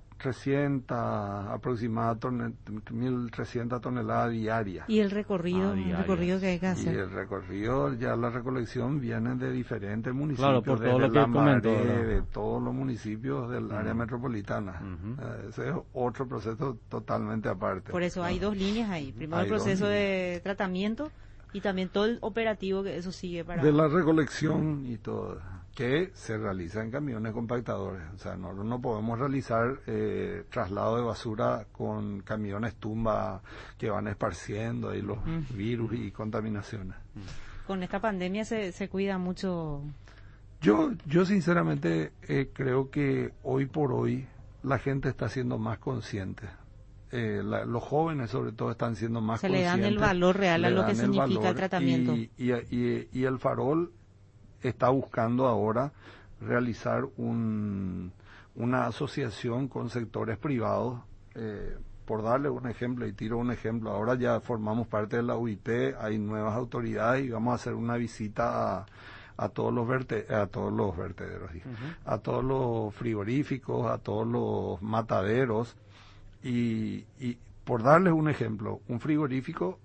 trescientas aproximadamente, mil trescientas toneladas diarias. ¿Y el recorrido? Ah, el recorrido que hay que hacer. Y el recorrido, ya la recolección viene de diferentes municipios. Claro, por todo de lo que comentó, de todos los municipios del uh-huh. área metropolitana. Uh-huh. Uh, ese es otro proceso totalmente aparte. Por eso hay dos líneas ahí. Primero hay el proceso de tratamiento y también todo el operativo que eso sigue para... De la recolección y todo, que se realiza en camiones compactadores. O sea, no, no podemos realizar eh, traslado de basura con camiones tumba que van esparciendo ahí los uh-huh. virus y contaminaciones. Con esta pandemia se, se cuida mucho... Yo, yo sinceramente eh, creo que hoy por hoy la gente está siendo más consciente. Eh, la, los jóvenes sobre todo están siendo más se conscientes. Se le dan el valor real a lo que significa el, el tratamiento. Y, y, y, y el Farol está buscando ahora realizar un, una asociación con sectores privados. Eh, por darle un ejemplo, y tiro un ejemplo, ahora ya formamos parte de la U I P, hay nuevas autoridades y vamos a hacer una visita a, a todos los verte, a todos los vertederos, uh-huh. a todos los frigoríficos, a todos los mataderos. Y, y por darles un ejemplo, un frigorífico,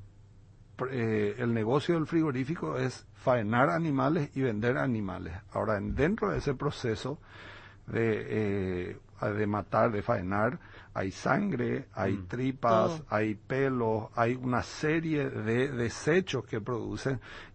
eh, el negocio del frigorífico es faenar animales y vender animales. Ahora, dentro de ese proceso de, eh, de matar, de faenar, hay sangre, hay mm. tripas, Todo. hay pelos, hay una serie de desechos que producen y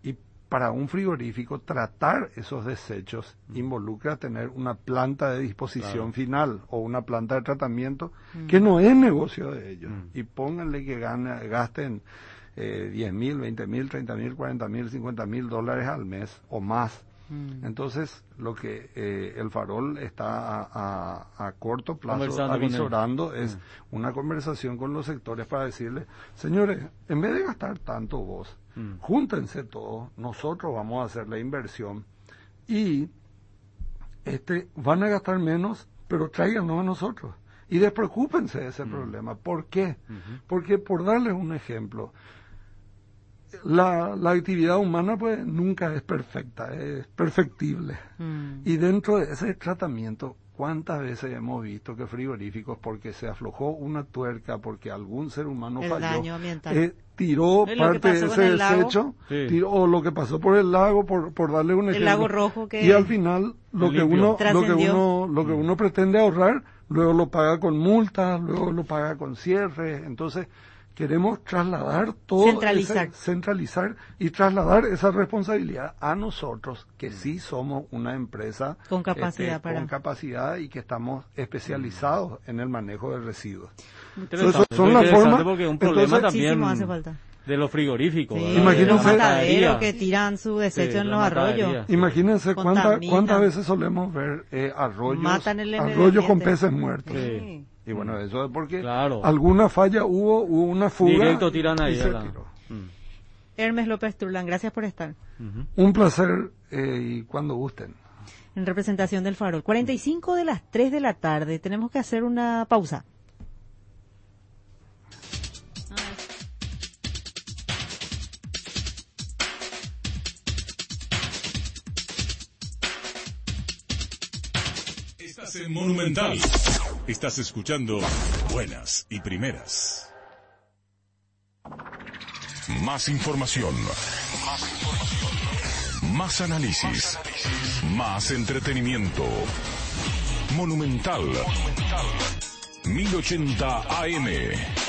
para un frigorífico tratar esos desechos mm. involucra tener una planta de disposición claro. final o una planta de tratamiento mm. que no es negocio de ellos. Mm. Y pónganle que gane, gasten eh, diez mil, veinte mil, treinta mil, cuarenta mil, cincuenta mil dólares al mes o más. Mm. Entonces, lo que eh, el Farol está a, a, a corto plazo avisorando es mm. una conversación con los sectores para decirles, señores, en vez de gastar tanto vos, mm. júntense todos, nosotros vamos a hacer la inversión y este van a gastar menos, pero tráiganos a nosotros. Y despreocúpense de ese mm. problema. ¿Por qué? Mm-hmm. Porque, por darles un ejemplo, La, la actividad humana pues nunca es perfecta, es perfectible. Mm. Y dentro de ese tratamiento, ¿cuántas veces hemos visto que frigoríficos, porque se aflojó una tuerca, porque algún ser humano el falló, eh, tiró parte de ese desecho, sí. tiró, o lo que pasó por el lago, por, por darle un ejemplo. El lago rojo que... Y al final, lo que uno, lo que uno, lo que uno pretende ahorrar, luego lo paga con multas, luego lo paga con cierres, entonces... Queremos trasladar todo, centralizar. Ese, centralizar y trasladar esa responsabilidad a nosotros, que sí somos una empresa con capacidad, este, para... con capacidad y que estamos especializados en el manejo de residuos. Entonces, son las formas. Porque un problema entonces, también hace falta. De los frigoríficos. Sí, imagínense los mataderos que tiran su desecho sí, en los arroyos. Imagínense cuánta, cuántas veces solemos ver eh, arroyos, arroyos con peces muertos. Sí. Y bueno, eso es porque claro. alguna falla hubo, hubo una fuga. Directo tiran ahí. Y se tiró. Mm. Hermes López Turlán, gracias por estar. Uh-huh. Un placer eh, y cuando gusten. En representación del Farol. cuarenta y cinco de las tres de la tarde. Tenemos que hacer una pausa. Estás en Monumental. Estás escuchando Buenas y Primeras. Más información. Más información. Más análisis. Más entretenimiento. Monumental. Monumental. mil ochenta A M.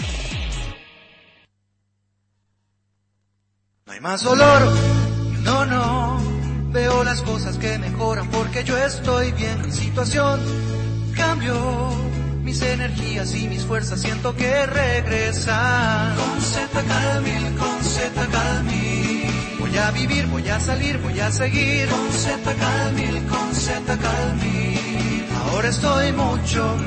No hay más dolor. No, no. Veo las cosas que mejoran porque yo estoy bien. Mi situación cambió, mis energías y mis fuerzas siento que regresan. Con Z Calmil, con Z Calmil. Voy a vivir, voy a salir, voy a seguir. Con Z Calmil, con Z Calmil. Ahora estoy mucho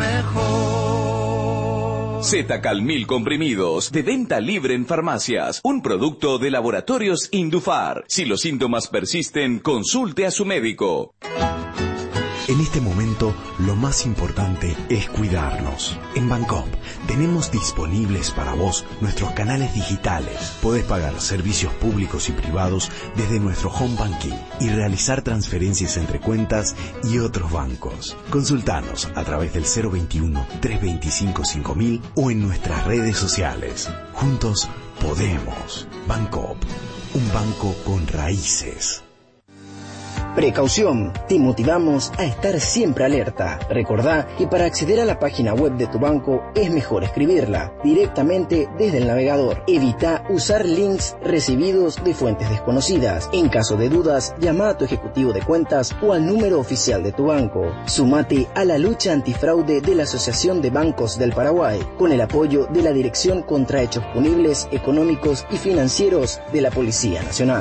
mejor. Z Calmil comprimidos, de venta libre en farmacias. Un producto de Laboratorios Indufar. Si los síntomas persisten, consulte a su médico. En este momento, lo más importante es cuidarnos. En Bancop tenemos disponibles para vos nuestros canales digitales. Podés pagar servicios públicos y privados desde nuestro home banking y realizar transferencias entre cuentas y otros bancos. Consultanos a través del cero veintiuno, trescientos veinticinco, cinco mil o en nuestras redes sociales. Juntos podemos. Bancop, un banco con raíces. Precaución, te motivamos a estar siempre alerta. Recordá que para acceder a la página web de tu banco es mejor escribirla directamente desde el navegador. Evita usar links recibidos de fuentes desconocidas. En caso de dudas, llama a tu ejecutivo de cuentas o al número oficial de tu banco. Sumate a la lucha antifraude de la Asociación de Bancos del Paraguay, con el apoyo de la Dirección contra Hechos Punibles, Económicos y Financieros de la Policía Nacional.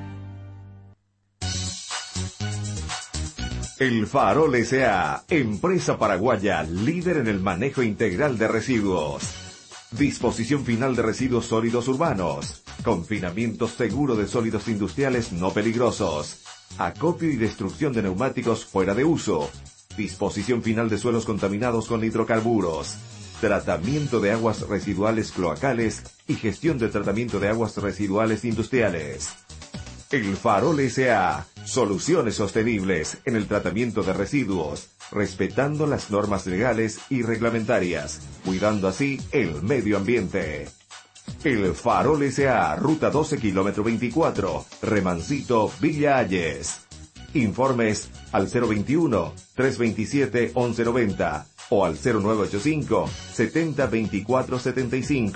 El Farol S A, empresa paraguaya líder en el manejo integral de residuos. Disposición final de residuos sólidos urbanos. Confinamiento seguro de sólidos industriales no peligrosos. Acopio y destrucción de neumáticos fuera de uso. Disposición final de suelos contaminados con hidrocarburos. Tratamiento de aguas residuales cloacales y gestión de tratamiento de aguas residuales industriales. El Farol S A, soluciones sostenibles en el tratamiento de residuos, respetando las normas legales y reglamentarias, cuidando así el medio ambiente. El Farol S A, ruta doce, kilómetro veinticuatro, Remancito, Villa Ayes. Informes al cero veintiuno, trescientos veintisiete, once noventa o al cero nueve ochenta y cinco, setenta veinticuatro setenta y cinco.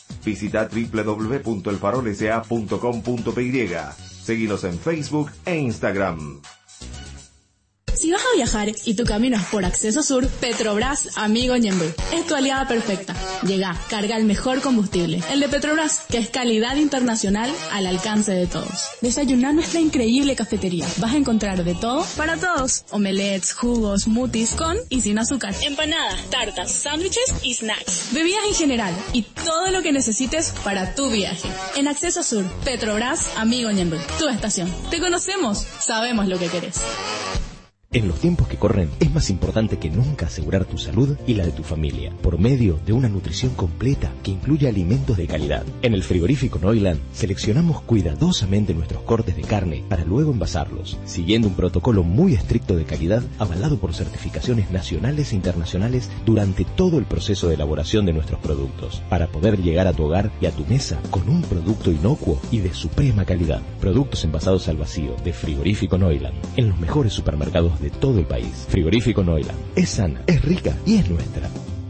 Visita doble u doble u doble u punto el farol s a punto com punto p y. Seguinos en Facebook e Instagram. Si vas a viajar y tu camino es por Acceso Sur, Petrobras Amigo Ñemby es tu aliada perfecta. Llega, carga el mejor combustible, el de Petrobras, que es calidad internacional al alcance de todos. Desayuná en nuestra increíble cafetería. Vas a encontrar de todo para todos. Omelets, jugos, smoothies con y sin azúcar, empanadas, tartas, sándwiches y snacks. Bebidas en general y todo lo que necesites para tu viaje. En Acceso Sur, Petrobras Amigo Ñemby, tu estación. Te conocemos, sabemos lo que querés. En los tiempos que corren, es más importante que nunca asegurar tu salud y la de tu familia, por medio de una nutrición completa que incluya alimentos de calidad. En el frigorífico Neuland, seleccionamos cuidadosamente nuestros cortes de carne para luego envasarlos, siguiendo un protocolo muy estricto de calidad avalado por certificaciones nacionales e internacionales durante todo el proceso de elaboración de nuestros productos, para poder llegar a tu hogar y a tu mesa con un producto inocuo y de suprema calidad. Productos envasados al vacío de frigorífico Neuland, en los mejores supermercados de todo el país. Frigorífico Neuland. Es sana, es rica y es nuestra.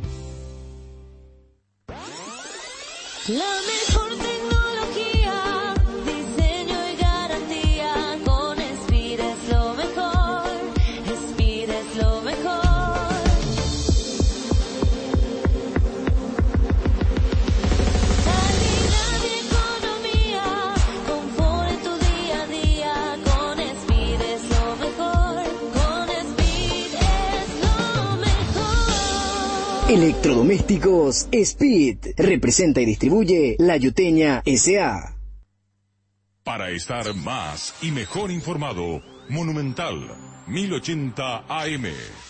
La mejor tecnología, diseño y garantía. Con Speed es lo mejor. Speed es lo mejor. Calidad y economía, confort en tu día a día. Con Speed es lo mejor. Con Speed es lo mejor. Electrodomésticos Speed. Representa y distribuye La Yuteña S A. Para estar más y mejor informado, Monumental mil ochenta A M.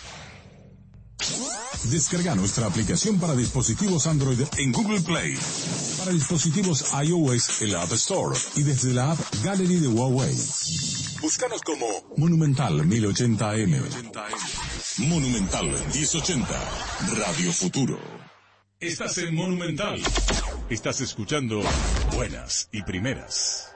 Descarga nuestra aplicación para dispositivos Android en Google Play. Para dispositivos iOS en la App Store y desde la app Gallery de Huawei. Búscanos como Monumental mil ochenta A M. Monumental mil ochenta, Radio Futuro. Estás en Monumental. Estás escuchando Buenas y Primeras.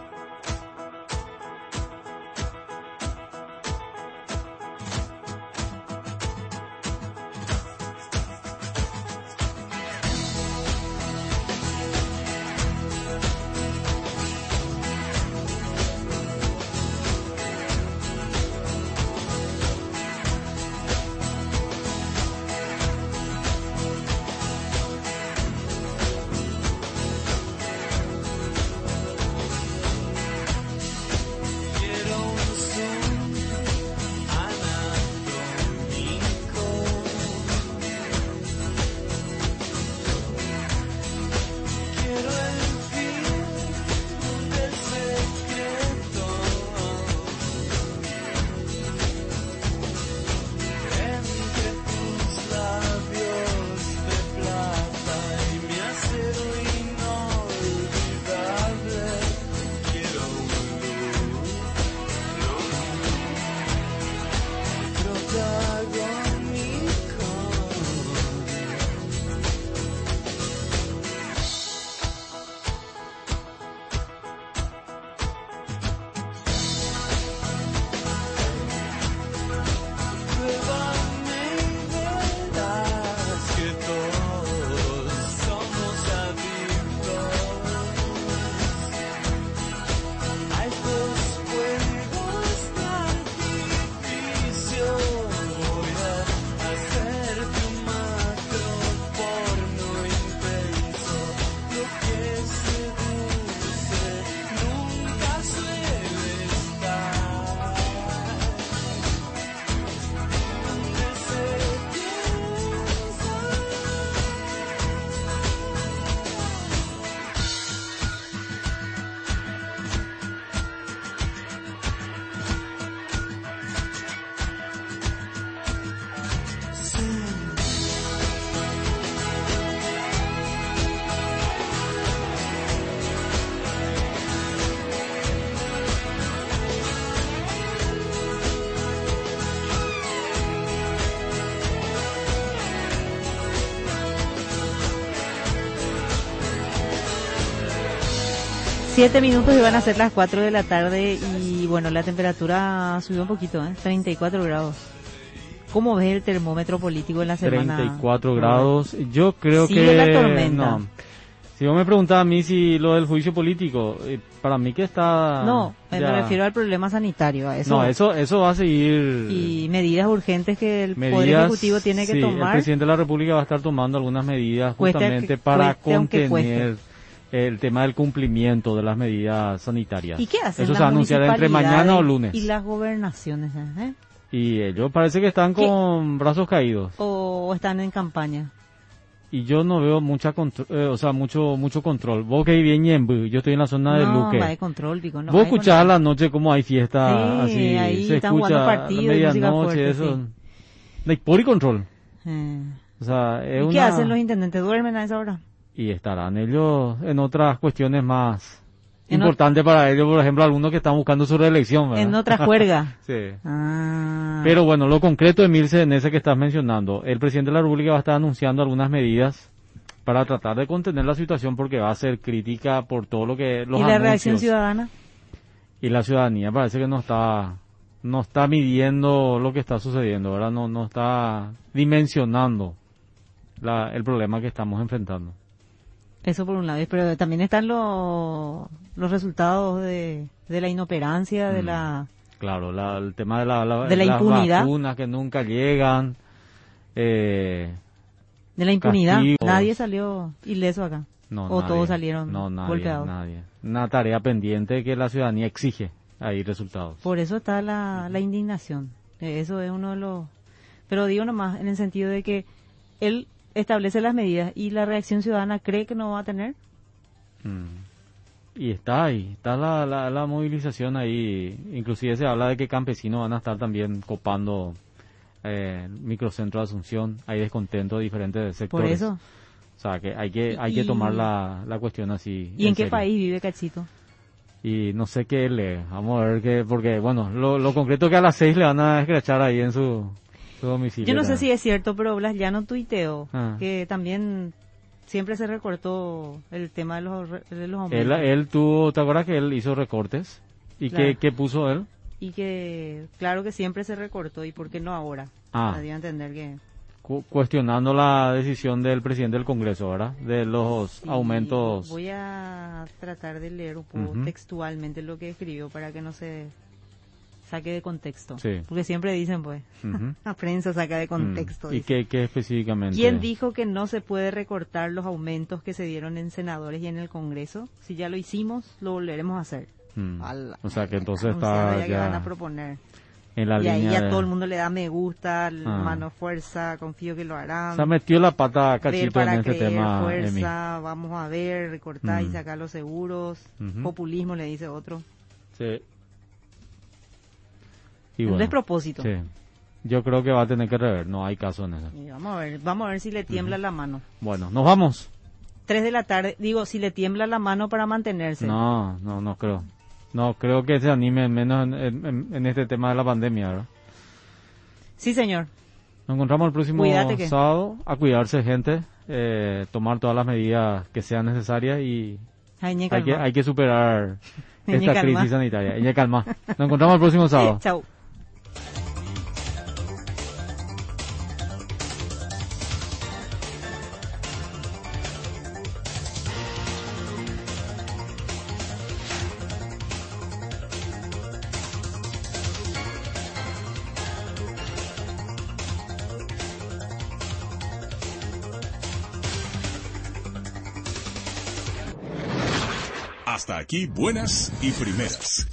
Siete minutos y van a ser las cuatro de la tarde y bueno, la temperatura subió un poquito, ¿eh? treinta y cuatro grados. ¿Cómo ves el termómetro político en la semana? treinta y cuatro grados, yo creo ¿Sigue que... la tormenta? No. Si vos me preguntás a mí si lo del juicio político, eh, para mí que está... No, me ya- refiero al problema sanitario, a eso. No, eso, eso va a seguir... Y medidas urgentes que el Poder medidas, Ejecutivo tiene que sí, tomar. el presidente de la República va a estar tomando algunas medidas Cueste justamente que- para cueste aunque contener el tema del cumplimiento de las medidas sanitarias. ¿Y qué hacen Eso las se va a anunciar entre mañana o lunes. y las gobernaciones? ¿eh? Y ellos parece que están con brazos caídos. ¿O están en campaña? Y yo no veo mucha contro- eh, o sea, mucho mucho control. Vos que vivís en Ñemby, yo estoy en la zona de No, Luque. va de control, Pico, no Vos hay escuchás a la noche cómo hay fiesta, Sí, así, ahí se están escucha jugando a partidos y música medianoche, fuerte, eso. sí. No hay por y control. Eh. O sea, es ¿Y una... qué hacen los intendentes? ¿Duermen a esa hora? Y estarán ellos en otras cuestiones más En ot- importantes para ellos, por ejemplo, algunos que están buscando su reelección, ¿verdad? En otra juerga. Sí. Ah. Pero bueno, lo concreto, Emilce, en ese que estás mencionando, el presidente de la República va a estar anunciando algunas medidas para tratar de contener la situación porque va a ser crítica por todo lo que los ¿Y la reacción anuncios. ciudadana? Y la ciudadanía parece que no está no está midiendo lo que está sucediendo, ¿verdad? No no está dimensionando la, el problema que estamos enfrentando. Eso por un lado, pero también están los los resultados de, de la inoperancia, de Mm. la... Claro, la- el tema de la, la- De la las impunidad. vacunas que nunca llegan. Eh, De la impunidad. castigos. Nadie salió ileso acá. No, o nadie, todos salieron no, nadie, golpeados. nadie. Una tarea pendiente que la ciudadanía exige ahí resultados. Por eso está la, la indignación. Eh, Eso es uno de los... Pero digo nomás, en el sentido de que él establece las medidas y la reacción ciudadana cree que no va a tener. Mm. Y está ahí, está la, la, la movilización ahí. Inclusive se habla de que campesinos van a estar también copando eh, el microcentro de Asunción. Hay descontento de diferentes sectores. Por eso. O sea, que hay que hay que Y- tomar la, la cuestión así. ¿Y en, qué serio. país vive Cachito? Y no sé qué le... Vamos a ver qué... Porque, bueno, lo, lo concreto que a las seis le van a escrachar ahí en su, su domicilio. Yo no sé también. si es cierto, pero Blas Llano tuiteó Ah. que también siempre se recortó el tema de los, de los Él, aumentos. él tuvo... ¿Te acuerdas que él hizo recortes? ¿Y Claro. qué, qué puso él? Y que, claro que siempre se recortó, ¿y por qué no ahora? Ah. Me dio a entender que... Cu- cuestionando la decisión del presidente del Congreso, ¿verdad? De los Sí, aumentos. Voy a tratar de leer un poco Ujú. textualmente lo que escribió para que no se saque de contexto. Sí. Porque siempre dicen, pues, Ujú. la prensa saca de contexto. Mm. ¿Y dice. qué, qué específicamente? ¿Quién dijo que no se puede recortar los aumentos que se dieron en senadores y en el Congreso? Si ya lo hicimos, lo volveremos a hacer. Mm. Ala, O sea que entonces anunciado está ya que van a ya proponer. en la y ahí línea ya de- todo el mundo le da me gusta, l- Ah. mano fuerza, confío que lo harán. Se ha metido la pata Ver Cachito para en este creer, tema, fuerza, vamos a ver, recortar y Mm. sacar los seguros, Ujú. populismo le dice otro. Emi. Sí. Y Un bueno, despropósito. Sí. Yo creo que va a tener que rever, no hay caso en eso. Y vamos a ver, vamos a ver si le tiembla la mano. Bueno, nos vamos. Tres de la tarde, digo, si le tiembla la mano para mantenerse. No, no, no creo. No creo que se anime menos en, en- en este tema de la pandemia, ¿verdad? Sí, señor. Nos encontramos el próximo Cuídate que- sábado. A cuidarse, gente. Eh, tomar todas las medidas que sean necesarias y Ay, ñe, hay que, calma. hay que superar Ñe, esta calma. crisis sanitaria. Y ya calma. Nos encontramos el próximo sábado. Chau. Hasta aquí, buenas y primeras.